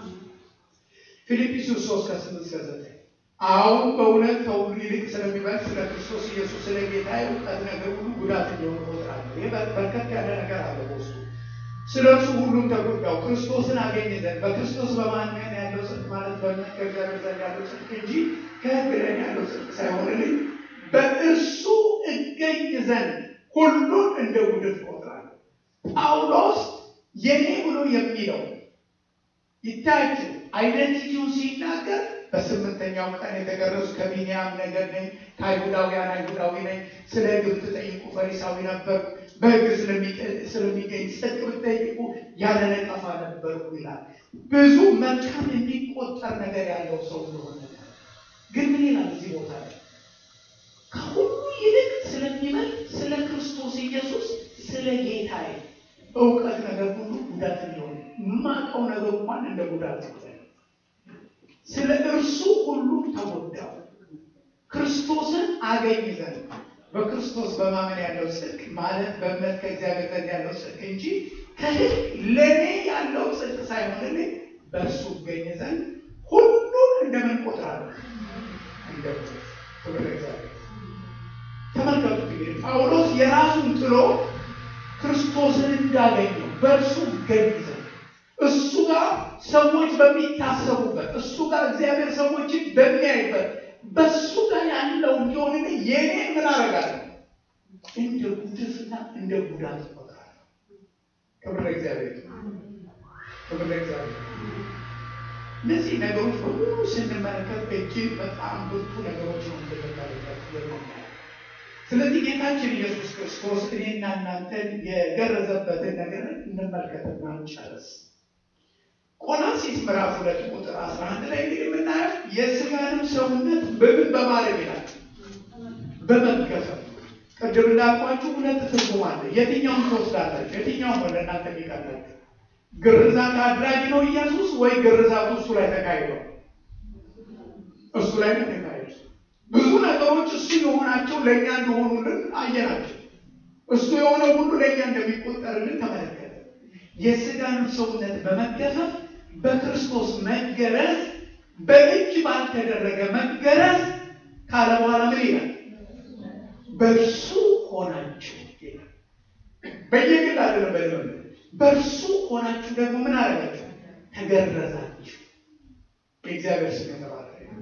ፊልጵስዩስ 3:8-9 አሁን በእውነት ከሁሉ ይልቅ ስለሚበልጥ ስለ ክርስቶስ ኢየሱስ ስለ ጌታ እውቀት ነገር ሁሉ ጉዳት እንደሆነ እቆጥራለሁ። ይህ በርከት ያለ ነገር አለ በውስጡ። ስለ እርሱ ሁሉም ተጎዳው ክርስቶስን አገኝ ዘንድ በክርስቶስ በማመን ያለው ጽድቅ ማለት በእምነት ከእግዚአብሔር ዘንድ ያለው ጽድቅ እንጂ ከሕግ ላይ ያለው ጽድቅ ሳይሆንልኝ በእርሱ እገኝ ዘንድ ሁሉን እንደ ጉድፍ እቆጥራለሁ። ጳውሎስ የኔ ብሎ የሚለው ይታያችሁ አይደንቲቲውን ሲናገር በስምንተኛው ቀን የተገረዙ ከቢንያም ነገድ ነኝ፣ ከአይሁዳውያን አይሁዳዊ ነኝ፣ ስለ ሕግ ብትጠይቁ ፈሪሳዊ ነበርኩ፣ በሕግ ስለሚገኝ ጽድቅ ብትጠይቁ ያለ ነቀፋ ነበርኩ ይላል። ብዙ መልካም የሚቆጠር ነገር ያለው ሰው እንደሆነ ግን ምን ይላል እዚህ ቦታ ላይ? ከሁሉ ይልቅ ስለሚበልጥ ስለ ክርስቶስ ኢየሱስ ስለ ጌታዬ እውቀት ነገር ሁሉ ጉዳት እንደሆነ የማውቀው ነገር እንኳን እንደ ጉዳት ነው። ስለ እርሱ ሁሉ ተጎዳው ክርስቶስን አገኝ ዘንድ በክርስቶስ በማመን ያለው ጽድቅ ማለት በእምነት ከእግዚአብሔር ዘንድ ያለው ጽድቅ እንጂ ከሕግ ለእኔ ያለው ጽድቅ ሳይሆንልኝ በእርሱ እገኝ ዘንድ ሁሉን እንደምን እቆጥራለሁ? እንደ ጉድፍ። ክብር ለእግዚአብሔር። ተመልከቱ እንግዲህ ጳውሎስ የራሱን ጥሎ ክርስቶስን እንዳገኘው በእርሱ እገኝ ዘንድ እሱ ጋር ሰዎች በሚታሰቡበት እሱ ጋር እግዚአብሔር ሰዎችን በሚያይበት በእሱ ጋር ያለው እንዲሆን የኔ ምን አደርጋለሁ? እንደ ጉድፍና እንደ ጉዳት ቆጥራለሁ። ክብር ለእግዚአብሔር፣ ክብር ለእግዚአብሔር። እነዚህ ነገሮች በሙሉ ስንመለከት እጅግ በጣም ብርቱ ነገሮች ነው እንደተባለበት ይሆናል። ስለዚህ ጌታችን ኢየሱስ ክርስቶስ እኔና እናንተን የገረዘበትን ነገር እንመልከትና እንጨርስ። ቆላስይስ ምዕራፍ 2 ቁጥር 11 ላይ እንግዲህ የምናየው የሥጋንም ሰውነት በምን በማድረግ ይላል? በመገፈፍ። ቅድም እንዳልኳችሁ ሁለት ትርጉም አለ። የትኛውን ትወስዳላችሁ? የትኛውን ነው ለእናንተ የሚቀላችሁ? ግርዛት አድራጊ ነው ኢየሱስ ወይ ግርዛቱ እሱ ላይ ተካሂዷል? እሱ ላይ ተካሂዷል። ብዙ ነገሮች እሱ የሆናቸው ለእኛ እንደሆኑልን አየናቸው። እሱ የሆነው ሁሉ ለእኛ እንደሚቆጠርልን ተመለከተ። የሥጋንም ሰውነት በመገፈፍ በክርስቶስ መገረዝ፣ በእጅ ባልተደረገ መገረዝ ካለ በኋላ ምን ይላል? በእርሱ ሆናችሁ ይላል። በየግል አይደለም፣ በእርሱ ሆናችሁ ደግሞ ምን አደረጋችሁ? ተገረዛችሁ። የእግዚአብሔር ስም የተባረከ።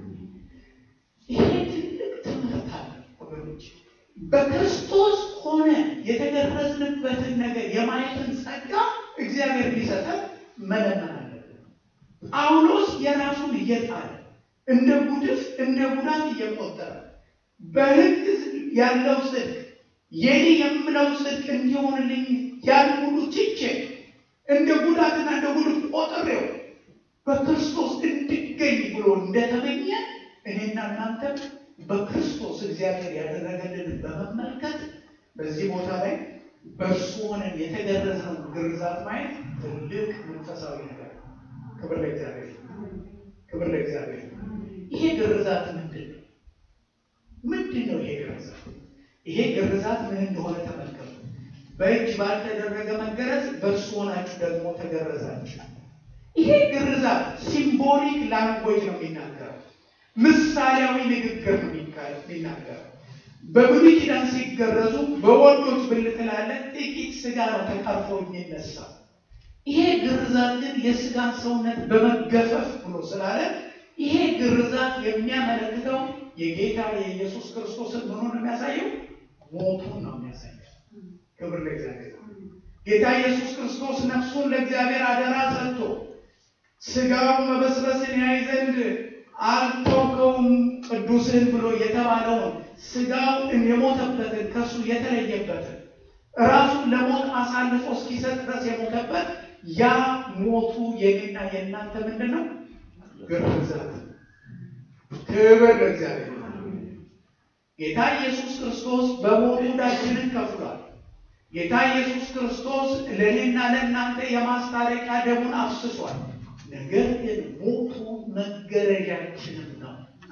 ይሄ ትልቅ ትምህርት አለ ወገኖች። በክርስቶስ ሆነ የተገረዝንበትን ነገር የማየትን ጸጋ እግዚአብሔር ሊሰጠን መለመን አለብን። ጳውሎስ የራሱን እየጣለ እንደ ጉድፍ እንደ ጉዳት እየቆጠረ በሕግ ያለው ጽድቅ የኔ የምለው ጽድቅ እንዲሆንልኝ ያን ሁሉ ትቼ እንደ ጉዳትና እንደ ጉድፍ ቆጥሬው በክርስቶስ እንድገኝ ብሎ እንደተመኘ እኔና እናንተ በክርስቶስ እግዚአብሔር ያደረገልን በመመልከት በዚህ ቦታ ላይ በእርሱ ሆነን የተገረዝነው ግርዛት ማየት ትልቅ መንፈሳዊ ነገር። ክብር ለእግዚአብሔር፣ ክብር ለእግዚአብሔር። ይሄ ግርዛት ምንድን ነው? ምንድን ነው ይሄ ግርዛት? ይሄ ግርዛት ምን እንደሆነ ተመልከቱ። በእጅ ባልተደረገ መገረዝ በእርሱ ሆናችሁ ደግሞ ተገረዛችሁ። ይሄ ግርዛት ሲምቦሊክ ላንጉዌጅ ነው የሚናገረው፣ ምሳሌያዊ ንግግር ነው የሚናገረው። በብሉይ ኪዳን ሲገረዙ በወንዶች ብልት ላለ ጥቂት ስጋ ነው ተቀርፎ የሚነሳው። ይሄ ግርዛት ግን የስጋን ሰውነት በመገፈፍ ብሎ ስላለ ይሄ ግርዛት የሚያመለክተው የጌታ የኢየሱስ ክርስቶስን ምኑን የሚያሳየው? ሞቱን ነው የሚያሳየው። ክብር ለእግዚአብሔር። ጌታ ኢየሱስ ክርስቶስ ነፍሱን ለእግዚአብሔር አደራ ሰጥቶ ስጋው መበስበስን ያይ ዘንድ አልተውከውም ቅዱስን ብሎ የተባለውን ስጋው የሞተበትን ከሱ የተለየበትን ራሱን ለሞት አሳልፎ እስኪሰጥ ድረስ የሞተበት ያ ሞቱ የኔና የእናንተ ምንድን ነው? ግርዛት። ክብር ለእግዚአብሔር። ጌታ ኢየሱስ ክርስቶስ በሞቱ ዕዳችንን ከፍሏል። ጌታ ኢየሱስ ክርስቶስ ለእኔና ለእናንተ የማስታረቂያ ደሙን አፍስሷል። ነገር ግን ሞቱ መገረዣችንም ነው።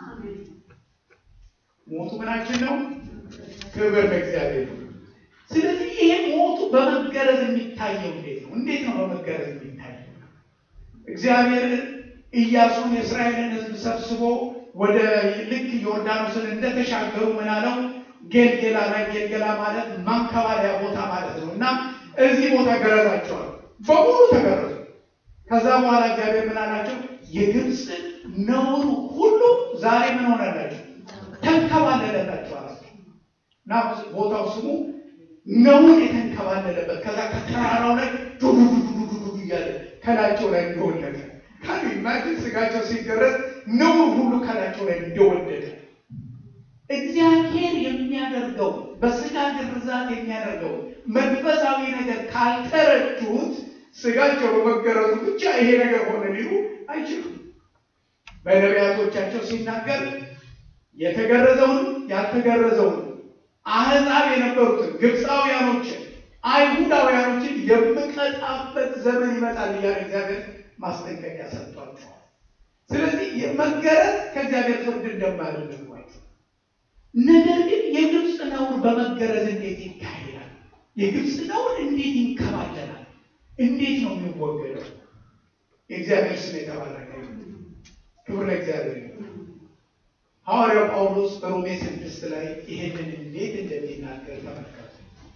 ሞቱ ምናችን ነው? ክብር ለእግዚአብሔር። ስለዚህ ይሄ ሞቱ በመገረዝ የሚታየው እንዴት ነው? እንዴት ነው በመገረዝ የሚታየው? እግዚአብሔር ኢያሱን የእስራኤልን ሕዝብ ሰብስቦ ወደ ልክ ዮርዳኖስን እንደተሻገሩ ምን አለው? ጌልጌላ ላይ፣ ጌልጌላ ማለት ማንከባለያ ቦታ ማለት ነው። እና እዚህ ቦታ ገረዛቸዋል። በሙሉ ተገረዙ። ከዛ በኋላ እግዚአብሔር ምን አላቸው? የግብፅ ነውሩ ሁሉ ዛሬ ምን ሆነላቸው? ተንከባለለላቸው አላቸው። እና ቦታው ስሙ ነውር የተንከባለለበት። ከዛ ከተራራው ላይ ዱዱዱዱዱ እያለ ከላቸው ላይ እንደወለቀ ማጅን ስጋቸው ሲገረዝ ነውር ሁሉ ከላቸው ላይ እንደወደቀ እግዚአብሔር የሚያደርገው በስጋ ግርዛት የሚያደርገው መንፈሳዊ ነገር ካልተረዱት ስጋቸው በመገረዙ ብቻ ይሄ ነገር ሆነ ሊሉ አይችሉም። በነቢያቶቻቸው ሲናገር የተገረዘውን ያልተገረዘውን አሕዛብ የነበሩትን ግብፃውያኖችን አይሁዳውያኖችን የምቀጣበት ዘመን ይመጣል እያለ እግዚአብሔር ማስጠንቀቂያ ሰጥቷቸዋል። ስለዚህ መገረዝ ከእግዚአብሔር ፍርድ እንደማያደርግባቸው። ነገር ግን የግብፅ ነውር በመገረዝ እንዴት ይካሄዳል? የግብፅ ነውር እንዴት ይንከባለላል? እንዴት ነው የሚወገደው? የእግዚአብሔር ስም የተባረከ ክብር ለእግዚአብሔር። ሐዋርያው ጳውሎስ በሮሜ 6 ላይ ይሄንን እንዴት እንደሚናገር ተመልከቱ።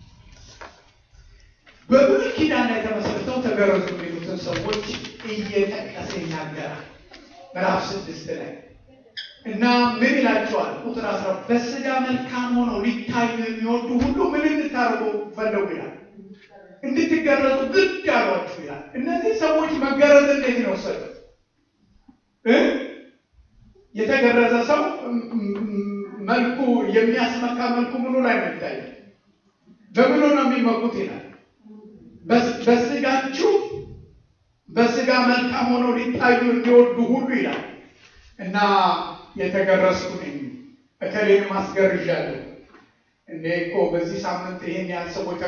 በብሉይ ኪዳን ላይ ተመሰርተው ተገረዙ የሚሉትን ሰዎች እየጠቀሰ ይናገራል። ምዕራፍ 6 ላይ እና ምን ይላቸዋል? ቁጥር 10 በስጋ መልካም ሆነው ሊታዩ የሚወዱ ሁሉ ምን እንድታረጉ ፈለጉ ይላል? እንድትገረዙ ግድ አሏችሁ ይላል። እነዚህ ሰዎች መገረዝ እንዴት ነው ወሰዱት? የተገረዘ ሰው መልኩ የሚያስመካ መልኩ ምኑ ላይ ነው ይታያል? በምኑ ነው የሚመኩት ይላል? በስጋችሁ በስጋ መልካም ሆነው ሊታዩ የሚወዱ ሁሉ ይላል። እና የተገረዝኩ ነኝ እከሌን ማስገርዣለሁ እንዴ እኮ በዚህ ሳምንት ይሄን ያህል ሰዎች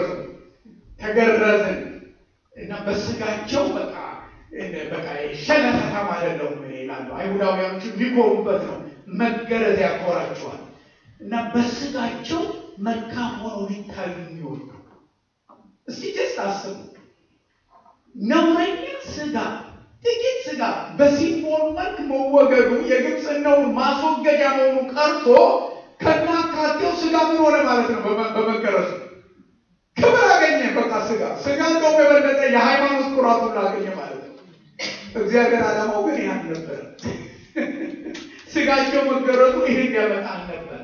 ተገረዝን እና በስጋቸው በቃ ሸለፈታም አይደለሁም ይላሉ። አይሁዳውያኖቹ የሚኮሩበት ነው። መገረዝ ያኮራቸዋል። እና በስጋቸው መልካም ሆነው ሊታዩ የሚወዱ እስቲ ጀስት አስቡ። ነውረኛ ስጋ ጥቂት ስጋ በሲምቦል መልክ መወገዱ የግብፅን ነውር ማስወገጃ መሆኑ ቀርቶ ከናካቴው ስጋ ምን ሆነ ማለት ነው? በመገረዙ ክብር አገኘ። በቃ ስጋ እንደውም የበለጠ የሃይማኖት ኩራቱን ላገኘ ማለት ነው። እግዚአብሔር ዓላማው ግን ያን ነበር። ስጋቸው መገረዙ ይህን ያመጣ ነበር።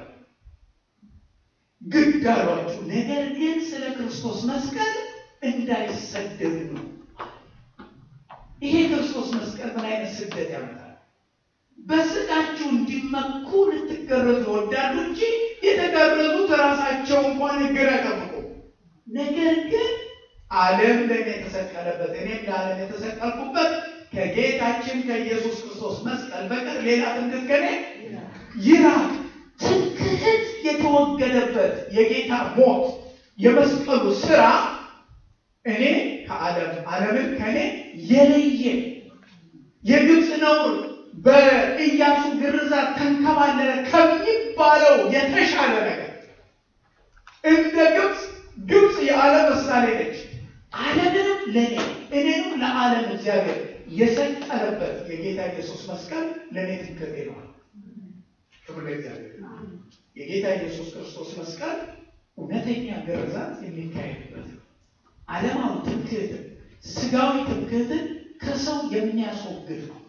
ግድ አሏችሁ፣ ነገር ግን ስለ ክርስቶስ መስቀል እንዳይሰደዱ ነው። ይሄ ክርስቶስ መስቀል ምን አይነት ስደት ያመጣል? በስጋችሁ እንዲመኩ ልትገረዙ ይወዳሉ እንጂ የተገረዙት ራሳቸው እንኳን ሕግን አይጠብቁም። ነገር ግን ዓለም ለእኔ የተሰቀለበት እኔም ለዓለም የተሰቀልኩበት ከጌታችን ከኢየሱስ ክርስቶስ መስቀል በቀር ሌላ ትምክህት ከእኔ ይራቅ። ትምክህት የተወገደበት የጌታ ሞት የመስቀሉ ስራ እኔ ዓለምን ከእኔ የለየ የግብፅ ነውር በኢያሱ ግርዛት ተንከባለለ ከሚባለው የተሻለ ነገር እንደ ግብፅ የዓለም ምሳሌ ነች። ዓለምንም ለእኔ እኔንም ለዓለም እግዚአብሔር የሰቀለበት የጌታ ኢየሱስ መስቀል ለእኔ ትምክህቴ ነው። ክብር ለእግዚአብሔር። የጌታ ኢየሱስ ክርስቶስ መስቀል እውነተኛ ግርዛት የሚካሄድበት ዓለማዊ ትምክህትን ስጋዊ ትምክህትን ከሰው የሚያስወግድ ነው።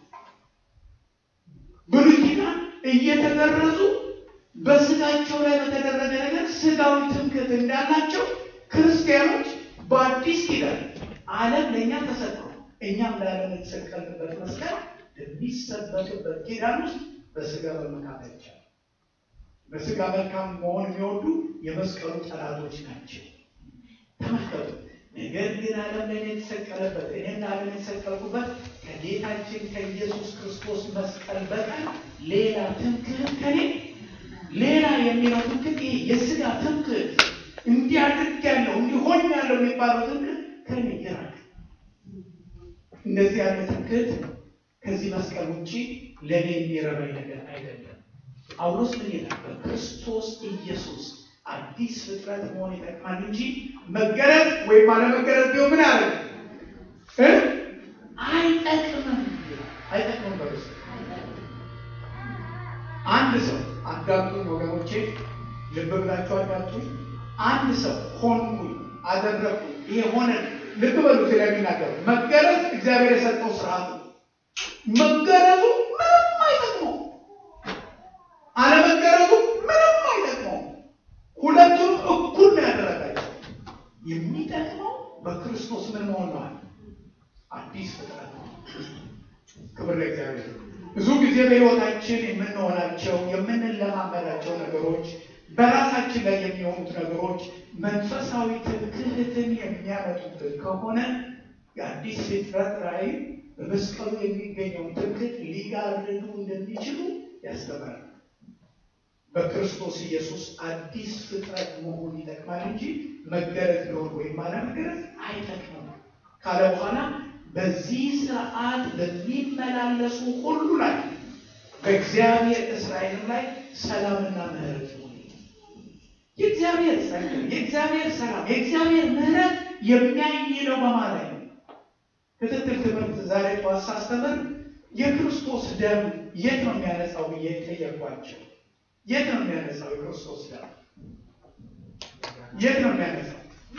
ብሉይ ኪዳን እየተገረዙ በስጋቸው ላይ በተደረገ ነገር ስጋዊ ትምክህት እንዳላቸው ክርስቲያኖች በአዲስ ኪዳን ዓለም ለእኛ ተሰቅሎ እኛም ለዓለም የተሰቀልንበት መስቀል የሚሰበክበት ኪዳን ውስጥ በስጋ በመካት ይቻላል። በስጋ መልካም መሆን የሚወዱ የመስቀሉ ጠላቶች ናቸው። ተመልከቱ። ነገር ግን ዓለም ለእኔ የተሰቀለበት እኔም ለዓለም የተሰቀልኩበት ከጌታችን ከኢየሱስ ክርስቶስ መስቀል በቀር ሌላ ትምክህት ከኔ ሌላ የሚለው ትምክህት ይሄ የስጋ ትምክህት እንዲያድርግ ያለው እንዲሆን ያለው የሚባለው ትምክህት ከኔ ይራቅ። እንደዚህ ያለ ትምክህት ከዚህ መስቀል ውጪ ለእኔ የሚረባኝ ነገር አይደለም። ጳውሎስ ምን ይላል? በክርስቶስ ኢየሱስ አዲስ ፍጥረት መሆን ይጠቅማል እንጂ መገረዝ ወይም አለመገረዝ ቢሆን ምን አለ አይጠቅምም። አይጠቅምም በርሱ አንድ ሰው አዳምጡኝ ወገኖቼ፣ ልብ ብላችሁ አዳምጡኝ። አንድ ሰው ሆንኩኝ አደረኩኝ ይሄ ሆነ ልብ በሉ ስለሚናገሩ መገረዝ እግዚአብሔር የሰጠው ስርዓት ነው። መገረዙ ምንም አይጠቅመው፣ አለመገረዙ ምንም አይጠቅመው። ሁለቱም እኩል ነው ያደረጋቸው። የሚጠቅመው በክርስቶስ ምን መሆን ነው? አዲስ ፍጥረት ነው። ክብር ለእግዚአብሔር። ብዙ ጊዜ በሕይወታችን የምንሆናቸው የምንለማመዳቸው ነገሮች በራሳችን ላይ የሚሆኑት ነገሮች መንፈሳዊ ትምክህትን የሚያመጡብን ከሆነ የአዲስ ፍጥረት ራዕይ በመስቀሉ የሚገኘውን ትምክህት ሊጋርዱ እንደሚችሉ ያስተምራል። በክርስቶስ ኢየሱስ አዲስ ፍጥረት መሆን ይጠቅማል እንጂ መገረዝ ቢሆን ወይም አለመገረዝ አይጠቅምም ካለ በኋላ በዚህ ስርዓት በሚመላለሱ ሁሉ ላይ በእግዚአብሔር እስራኤል ላይ ሰላምና ምሕረት ነው። የእግዚአብሔር ጸጋ፣ የእግዚአብሔር ሰላም፣ የእግዚአብሔር ምሕረት የሚያይለው በማለት ነው። ክትትል ትምህርት ዛሬ ጠዋት ሳስተምር የክርስቶስ ደም የት ነው የሚያነጻው ብዬ ጠየኳቸው። የት ነው የሚያነጻው? የክርስቶስ ደም የት ነው የሚያነጻው?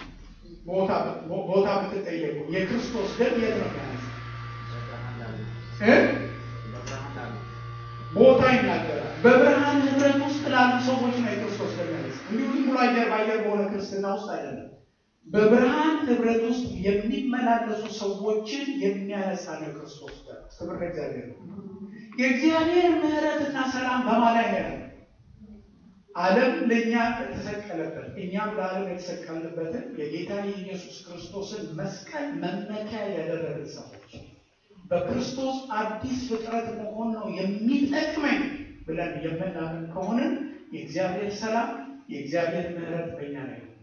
ቦታ ብትጠየቁ የክርስቶስ ደም የት ነው የሚያነጻው? ቦታ ይናገራል። በብርሃን ህብረት ውስጥ ላሉ ሰዎች ነው የክርስቶስ ደም ያለች። እንዲሁ ዝም ብሎ አየር ባየር በሆነ ክርስትና ውስጥ አይደለም። በብርሃን ህብረት ውስጥ የሚመላለሱ ሰዎችን የሚያነሳ ነው የክርስቶስ ደም። ክብር ለእግዚአብሔር ነው። የእግዚአብሔር ምሕረትና ሰላም በማላይ ነው። ዓለም ለእኛ የተሰቀለበት እኛም ለዓለም የተሰቀልንበትን የጌታ የኢየሱስ ክርስቶስን መስቀል መመኪያ ያደረግን ሰዎች በክርስቶስ አዲስ ፍጥረት መሆን ነው የሚጠቅመኝ ብለን የምናምን ከሆንን የእግዚአብሔር ሰላም የእግዚአብሔር ምሕረት በእኛ ላይ ነው።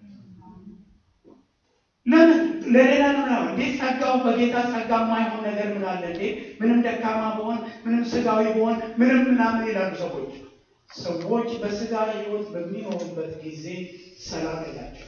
ለምን ለሌላ ነው እንዴ? ጸጋው በጌታ ጸጋ የማይሆን ነገር ምን አለ እንዴ? ምንም ደካማ በሆን ምንም ስጋዊ በሆን ምንም ምናምን ይላሉ ሰዎች። ሰዎች በስጋ ህይወት በሚኖሩበት ጊዜ ሰላም የላቸው።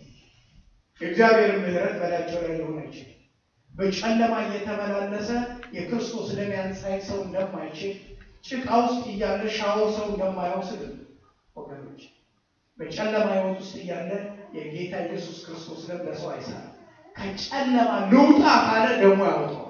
የእግዚአብሔር ምሕረት በላቸው ላይ ሊሆን አይችልም። በጨለማ እየተመላለሰ የክርስቶስ ደም ያንጻይ ሰው እንደማይችል ጭቃ ውስጥ እያለ ሻወር ሰው እንደማይወስድ ወገኖች፣ በጨለማ ህይወት ውስጥ እያለ የጌታ ኢየሱስ ክርስቶስ ደም ለሰው አይሰራም። ከጨለማ ልውጣ ካለ ደግሞ ያወጣዋል፣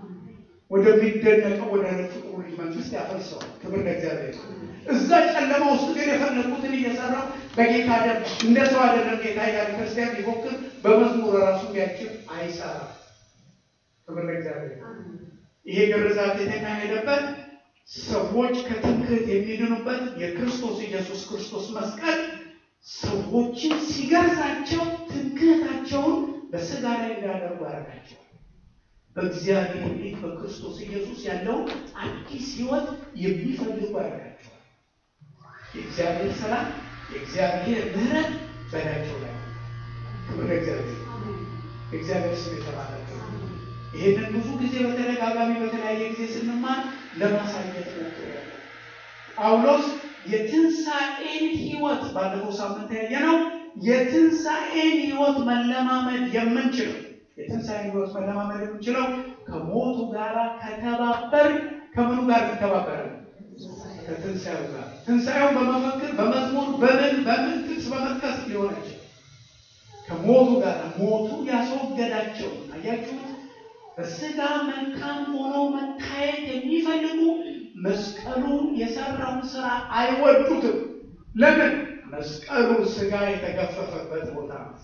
ወደሚደነቀው ወደ ፍቅሩ ልጅ መንግስት ያፈልሰዋል። ክብር ለእግዚአብሔር። እዛ ጨለማ ውስጥ ግን የፈለኩትን እየሰራው በጌታ ደም እንደ ሰው አይደለም። ጌታ ይላል ክርስቲያን ቢሞክር በመዝሙር ራሱ ቢያችል አይሰራም። ክብር ለእግዚአብሔር። ይሄ ግርዛት የተካሄደበት ሰዎች ከትምክህት የሚድኑበት የክርስቶስ ኢየሱስ ክርስቶስ መስቀል ሰዎችን ሲገርዛቸው ትምክህታቸውን በስጋ ላይ እንዳያደርጉ ያደርጋቸው። በእግዚአብሔር ፊት በክርስቶስ ኢየሱስ ያለው አዲስ ህይወት የሚፈልጉ ያደርጋቸዋል። የእግዚአብሔር ሰላም የእግዚአብሔር ምሕረት በላያቸው ላይ። ክብር ለእግዚአብሔር። እግዚአብሔር ስም የተባረከ። ይሄንን ብዙ ጊዜ በተደጋጋሚ በተለያየ ጊዜ ስንማር ለማሳየት ሞክረናል። ጳውሎስ የትንሣኤን ህይወት ባለፈው ሳምንት ያየነው የትንሣኤን ህይወት መለማመድ የምንችለው የትንሣኤን ህይወት መለማመድ የምንችለው ከሞቱ ጋር ከተባበር ከምኑ ጋር ከተባበረ ከትንሣኤው ጋር። ትንሣኤውን በመፈክር በመዝሙር በምን ጥቅስ በመጥቀስ ሊሆን ይችላል። ከሞቱ ጋር ሞቱ ያስወገዳቸው አያችሁት። በስጋ መልካም ሆኖ መታየት የሚፈልጉ መስቀሉን የሰራውን ስራ አይወዱትም። ለምን? መስቀሉ ስጋ የተገፈፈበት ቦታ ነው።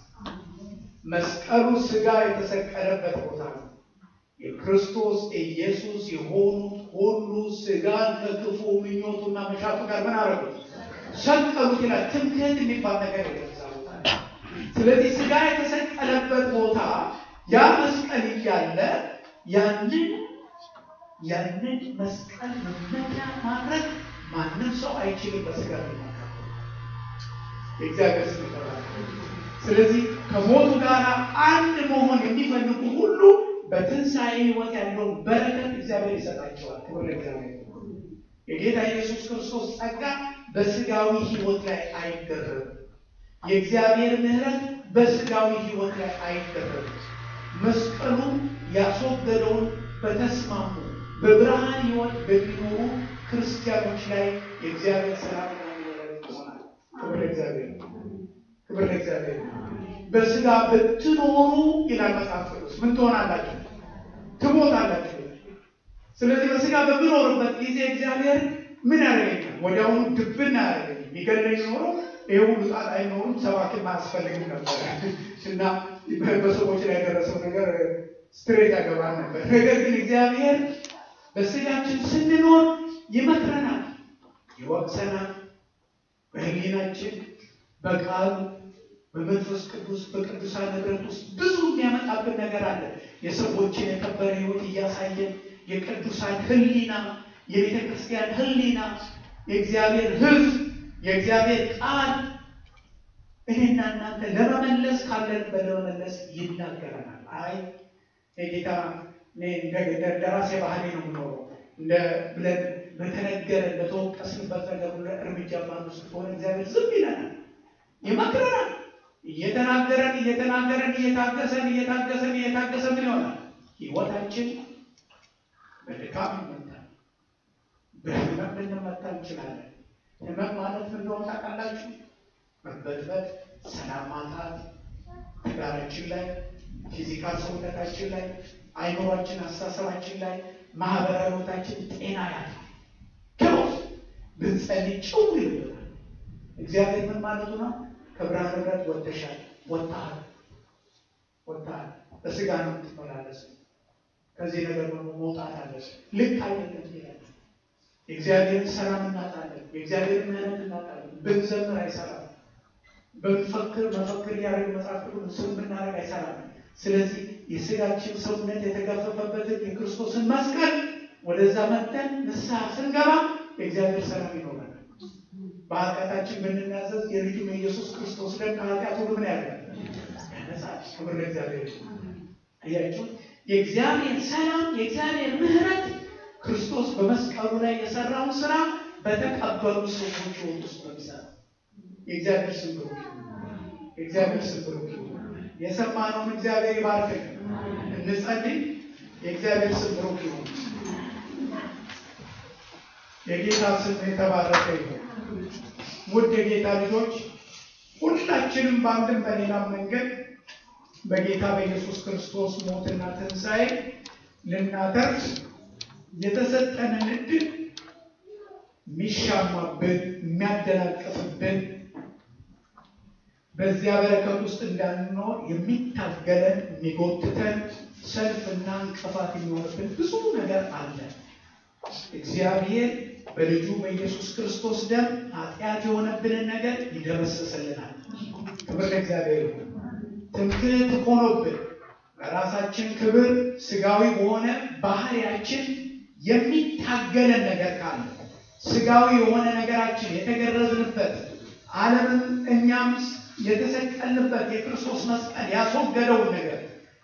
መስቀሉ ስጋ የተሰቀለበት ቦታ ነው። የክርስቶስ ኢየሱስ የሆኑት ሁሉ ስጋን ከክፉ ምኞቱና መሻቱ ጋር ምን አደረጉት? ሰቀሉት ይላል። ትምክህት የሚባል ነገር የተነሳውታ። ስለዚህ ስጋ የተሰቀለበት ቦታ ያ መስቀል እያለ ያንን መስቀል መመኪያ ማድረግ ማንም ሰው አይችልም። በስጋ መመካት የእግዚአብሔር ስም ይባላል። ስለዚህ ከሞቱ ጋር አንድ መሆን የሚፈልጉ ሁሉ በትንሣኤ ህይወት ያለውን በረከት እግዚአብሔር ይሰጣቸዋል። ክብር ለእግዚአብሔር። የጌታ ኢየሱስ ክርስቶስ ጸጋ በስጋዊ ህይወት ላይ አይደረግም። የእግዚአብሔር ምሕረት በስጋዊ ህይወት ላይ አይደረግም። መስቀሉ ያስወገደውን በተስማሙ በብርሃን ህይወት በሚኖሩ ክርስቲያኖች ላይ የእግዚአብሔር ሰላም ይሆናል። ክብር ለእግዚአብሔር። ክብር ለእግዚአብሔር። በስጋ ብትኖሩ ይላል መጽሐፍ ቅዱስ ምን ትሆናላችሁ? ትሞታላችሁ። ስለዚህ በስጋ በሚኖርበት ጊዜ እግዚአብሔር ምን ያደርገኛል? ወዲያውኑ ድብና ያደርገኛል። የሚገለኝ ኖሮ ይሄ ሁሉ ጣጣ አይኖርም፣ ሰባኪም አያስፈልግም ነበር እና በሰዎች ላይ የደረሰው ነገር ስትሬት ያገባል ነበር። ነገር ግን እግዚአብሔር በስጋችን ስንኖር ይመክረናል፣ ይወቅሰናል። በህሊናችን በቃሉ በመንፈስ ቅዱስ በቅዱሳን ህብረት ውስጥ ብዙ የሚያመጣብን ነገር አለ። የሰዎችን የከበረ ህይወት እያሳየን የቅዱሳን ህሊና፣ የቤተ ክርስቲያን ህሊና፣ የእግዚአብሔር ህዝብ፣ የእግዚአብሔር ቃል እኔና እናንተ ለመመለስ ካለን በለመመለስ ይናገረናል። አይ የጌታ እንደራሴ ባህሌ ነው የምኖረው ብለን በተነገረን በተወቀስንበት ነገር ሁሉ እርምጃ ባንወስድ ከሆነ እግዚአብሔር ዝም ይለናል፣ ይመክረናል። እየተናገረን እየታገሰን ምን ይሆናል? ህይወታችን በድካም ይመታል፣ በህመም ልንመታ እንችላለን። ህመም ማለት ምን እንደሆነ ታውቃላችሁ? መበጥበጥ፣ ሰላም ማጣት፣ ትዳራችን ላይ፣ ፊዚካል ሰውነታችን ላይ፣ አይምሯችን፣ አስተሳሰባችን ላይ፣ ማህበራዊ ህይወታችን ጤና ያጣል። ክሮስ ብንጸልይ ጭው ይልበታል። እግዚአብሔር ምን ማለቱ ነው? ከብርሃን ህብረት ወጥተሻል፣ ወጥተሃል። በስጋ ነው የምትመላለሰው። ከዚህ ነገር መውጣት አለሽ። ልክ አይደለም ይላል። የእግዚአብሔርን ሰላም እናጣለን፣ የእግዚአብሔርን ምሕረት እናጣለን። ብንዘምር አይሰራም። መፈክር ያደረግ መጽሐፍ ቅዱስ ስም ብናደርግ አይሰራም። ስለዚህ የስጋችን ሰውነት የተገፈፈበትን የክርስቶስን መስቀል ወደዛ መጥተን ንስሐ ስንገባ የእግዚአብሔር ሰላም ይኖራል። በኃጢአታችን ብንናዘዝ የልጁ የኢየሱስ ክርስቶስ ደም ከኃጢአት ሁሉ ምን ያደርጋል? ያነጻል። ክብር ለእግዚአብሔር። አያችሁ፣ የእግዚአብሔር ሰላም፣ የእግዚአብሔር ምሕረት ክርስቶስ በመስቀሉ ላይ የሰራውን ስራ በተቀበሉ ሰዎች ውስጥ ነው የሚሰራው። የእግዚአብሔር ስም ብሩክ ይሁን። የእግዚአብሔር ስም ብሩክ ይሁን። የሰማነውን እግዚአብሔር ይባርክ። እንጸልይ። የእግዚአብሔር ስም ብሩክ ይሁን። የጌታ ስም የተባረከ ይሁን። ውድ የጌታ ልጆች ሁላችንም በአንድም በሌላም መንገድ በጌታ በኢየሱስ ክርስቶስ ሞትና ትንሣኤ ልናተርፍ የተሰጠንን ዕድል የሚሻማብን የሚያደናቅፍብን በዚያ በረከት ውስጥ እንዳንኖር የሚታገለን የሚጎትተን ሰልፍና እንቅፋት የሚሆንብን ብዙ ነገር አለ። እግዚአብሔር በልጁ በኢየሱስ ክርስቶስ ደም ኃጢአት የሆነብንን ነገር ይደመስስልናል። ክብር ለእግዚአብሔር ይሁን። ትምክህት ሆኖብን በራሳችን ክብር ስጋዊ በሆነ ባህሪያችን የሚታገለን ነገር ካለ ስጋዊ የሆነ ነገራችን የተገረዝንበት ዓለምን እኛም የተሰቀልንበት የክርስቶስ መስቀል ያስወገደውን ነገር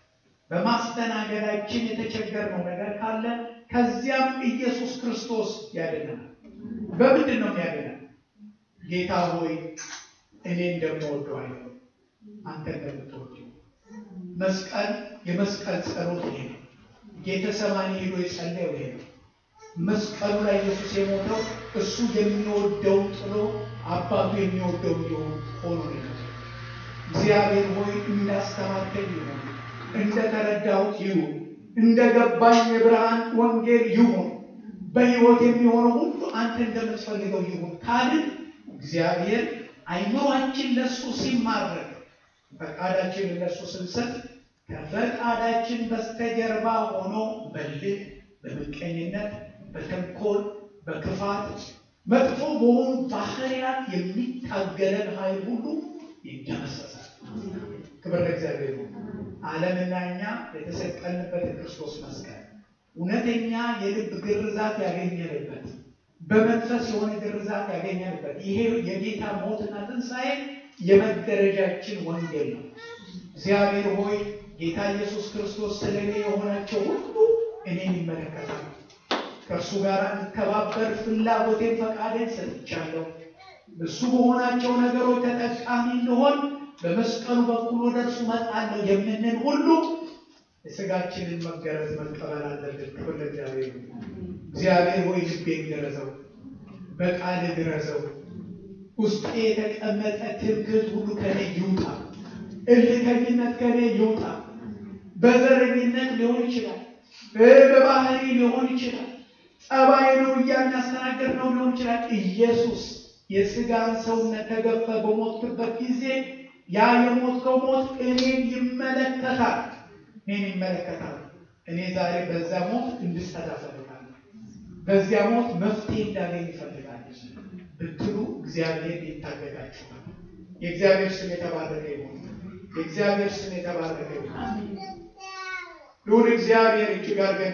በማስተናገዳችን የተቸገርነው ነገር ካለ ከዚያም ኢየሱስ ክርስቶስ ያድነናል። በምንድን ነው የሚያድነን? ጌታ ሆይ እኔ እንደምወደው አይደለም አንተ እንደምትወደው። መስቀል የመስቀል ጸሎት ይሄ ነው። ጌተሰማኒ ሄዶ የጸለየው ይሄ ነው። መስቀሉ ላይ ኢየሱስ የሞተው እሱ የሚወደው ጥሎ አባቱ የሚወደው እንዲሆን ሆኖ ነው። እግዚአብሔር ሆይ እንዳስተማርከኝ ይሁን፣ እንደተረዳሁት ይሁን፣ እንደገባኝ የብርሃን ወንጌል ይሁን፣ በሕይወት የሚሆነው ሁሉ አንተ እንደምትፈልገው ይሁን ካልን እግዚአብሔር አይምሯችን ለሱ ሲማረክ ፈቃዳችን ለሱ ስንሰጥ ከፈቃዳችን በስተጀርባ ሆኖ በልህ በምቀኝነት በተንኮል በክፋት መጥፎ በሆኑ ባህሪያት የሚታገለን ኃይል ሁሉ ይደመሰሳል። ክብር ለእግዚአብሔር ይሁን። ዓለምና እኛ የተሰቀልንበት የክርስቶስ መስቀል እውነተኛ የልብ ግርዛት ያገኘንበት በመንፈስ የሆነ ግርዛት ያገኘንበት ይሄ የጌታ ሞትና ትንሣኤ የመደረጃችን ወንጌል ነው። እግዚአብሔር ሆይ ጌታ ኢየሱስ ክርስቶስ ስለኔ የሆናቸው ሁሉ እኔን ይመለከታል። ከእርሱ ጋር እንተባበር ፍላጎቴን ፈቃዴን ሰጥቻለሁ። እሱ በሆናቸው ነገሮች ተጠቃሚ እንደሆን በመስቀሉ በኩል ወደ እርሱ መጣለሁ የምንል ሁሉ የሥጋችንን መገረዝ መቀበል አለብን። ክብር ለእግዚአብሔር። እግዚአብሔር ሆይ ልቤን ግረዘው፣ በቃል ግረዘው። ውስጤ የተቀመጠ ትምክህት ሁሉ ከኔ ይውጣ። እልከኝነት ከኔ ይውጣ። በዘረኝነት ሊሆን ይችላል፣ በባህሪ ሊሆን ይችላል፣ ጸባይ ነው እያናስተናገር ነው ሊሆን ይችላል። ኢየሱስ የሥጋን ሰውነት ተገፈ በሞትክበት ጊዜ ያ የሞትከው ሞት እኔን ይመለከታል። እኔ ዛሬ በዛ ሞት እንድጸዳ እፈልጋለሁ። በዚያ ሞት መፍትሄ እንዳገኝ እፈልጋለሁ ብትሉ እግዚአብሔር ይታገዳችኋል። የእግዚአብሔር ስም የተባረከ ይሁን። የእግዚአብሔር ስም የተባረከ ይሁን። ልዑል እግዚአብሔር እጅግ አድርገን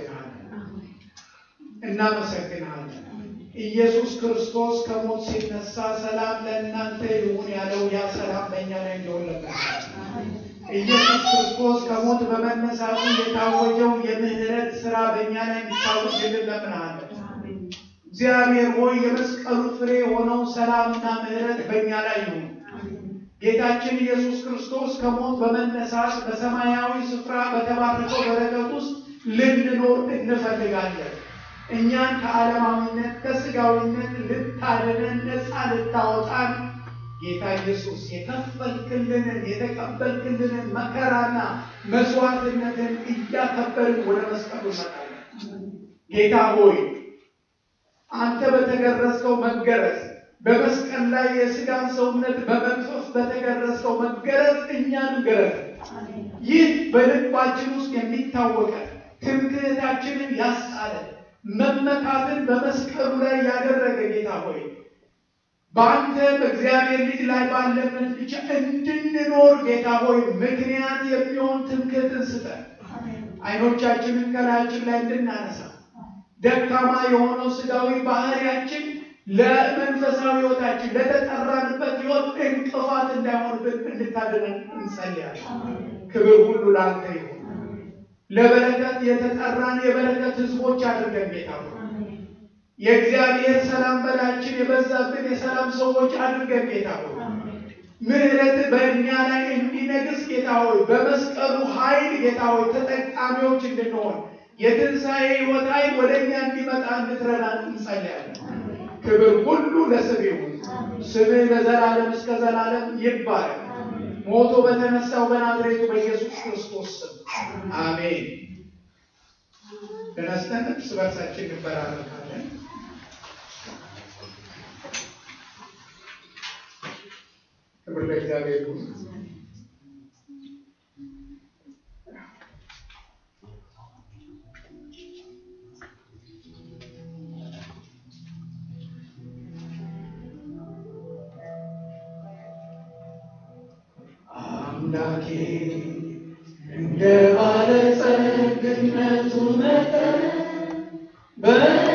እናመሰግንሃለን። ኢየሱስ ክርስቶስ ከሞት ሲነሳ ሰላም ለእናንተ ይሁን ያለው ያ ሰላም ለእኛ ላይ እንዲሆን ለምናል። ኢየሱስ ክርስቶስ ከሞት በመነሳቱ የታወጀው የምህረት ሥራ በእኛ ላይ እንዲታወጅልን ለምናል። እግዚአብሔር ሆይ የመስቀሉ ፍሬ የሆነው ሰላምና ምህረት በእኛ ላይ ይሁን። ጌታችን ኢየሱስ ክርስቶስ ከሞት በመነሳት በሰማያዊ ስፍራ በተባረከው በረከት ውስጥ ልንኖር እንፈልጋለን። እኛን ከዓለማዊነት ከስጋዊነት ልታድነን ነፃ ልታወጣን ጌታ ኢየሱስ የከፈልክልንን የተቀበልክልንን መከራና መስዋዕትነትን እያከበርን ወደ መስቀሉ እንመጣለን። ጌታ ሆይ አንተ በተገረዝከው መገረዝ በመስቀል ላይ የሥጋን ሰውነት በመንፈስ በተገረዝከው መገረዝ እኛን ገረዝ። ይህ በልባችን ውስጥ የሚታወቀ ትምክህታችንን ያስጣለ መመካትን በመስቀሉ ላይ ያደረገ ጌታ ሆይ በአንተ በእግዚአብሔር ልጅ ላይ ባለ እምነት ብቻ እንድንኖር ጌታ ሆይ ምክንያት የሚሆን ትምክህትን ስጠን። ዓይኖቻችንን ከላያችን ላይ እንድናነሳ ደካማ የሆነው ሥጋዊ ባህሪያችን ለመንፈሳዊ ሕይወታችን ለተጠራንበት ሕይወት እንቅፋት እንዳይሆንብን እንድታድነን እንጸልያለን። ክብር ሁሉ ለአንተ ይሁን። ለበረከት የተጠራን የበረከት ሕዝቦች አድርገን ጌታ ሆይ የእግዚአብሔር ሰላም በላያችን የበዛብን የሰላም ሰዎች አድርገን ጌታ ሆይ ምሕረት በእኛ ላይ እንዲነግስ ጌታ ሆይ በመስቀሉ ኃይል ጌታ ሆይ ተጠቃሚዎች እንድንሆን የትንሣኤ ሕይወት ኃይል ወደ እኛ እንዲመጣ እንድትረዳን እንጸልያለን። ክብር ሁሉ ለስምህ ይሁን። ስምህ ለዘላለም እስከ ዘላለም ይባረክ። ሞቶ በተነሳው በናዝሬቱ በኢየሱስ ክርስቶስ ስም አሜን። ተነስተን እርስ በርሳችን እንበራረካለን። ክብር ለእግዚአብሔር ይሁን። አምላኬ እንደ ባለጸግነቱ መጠን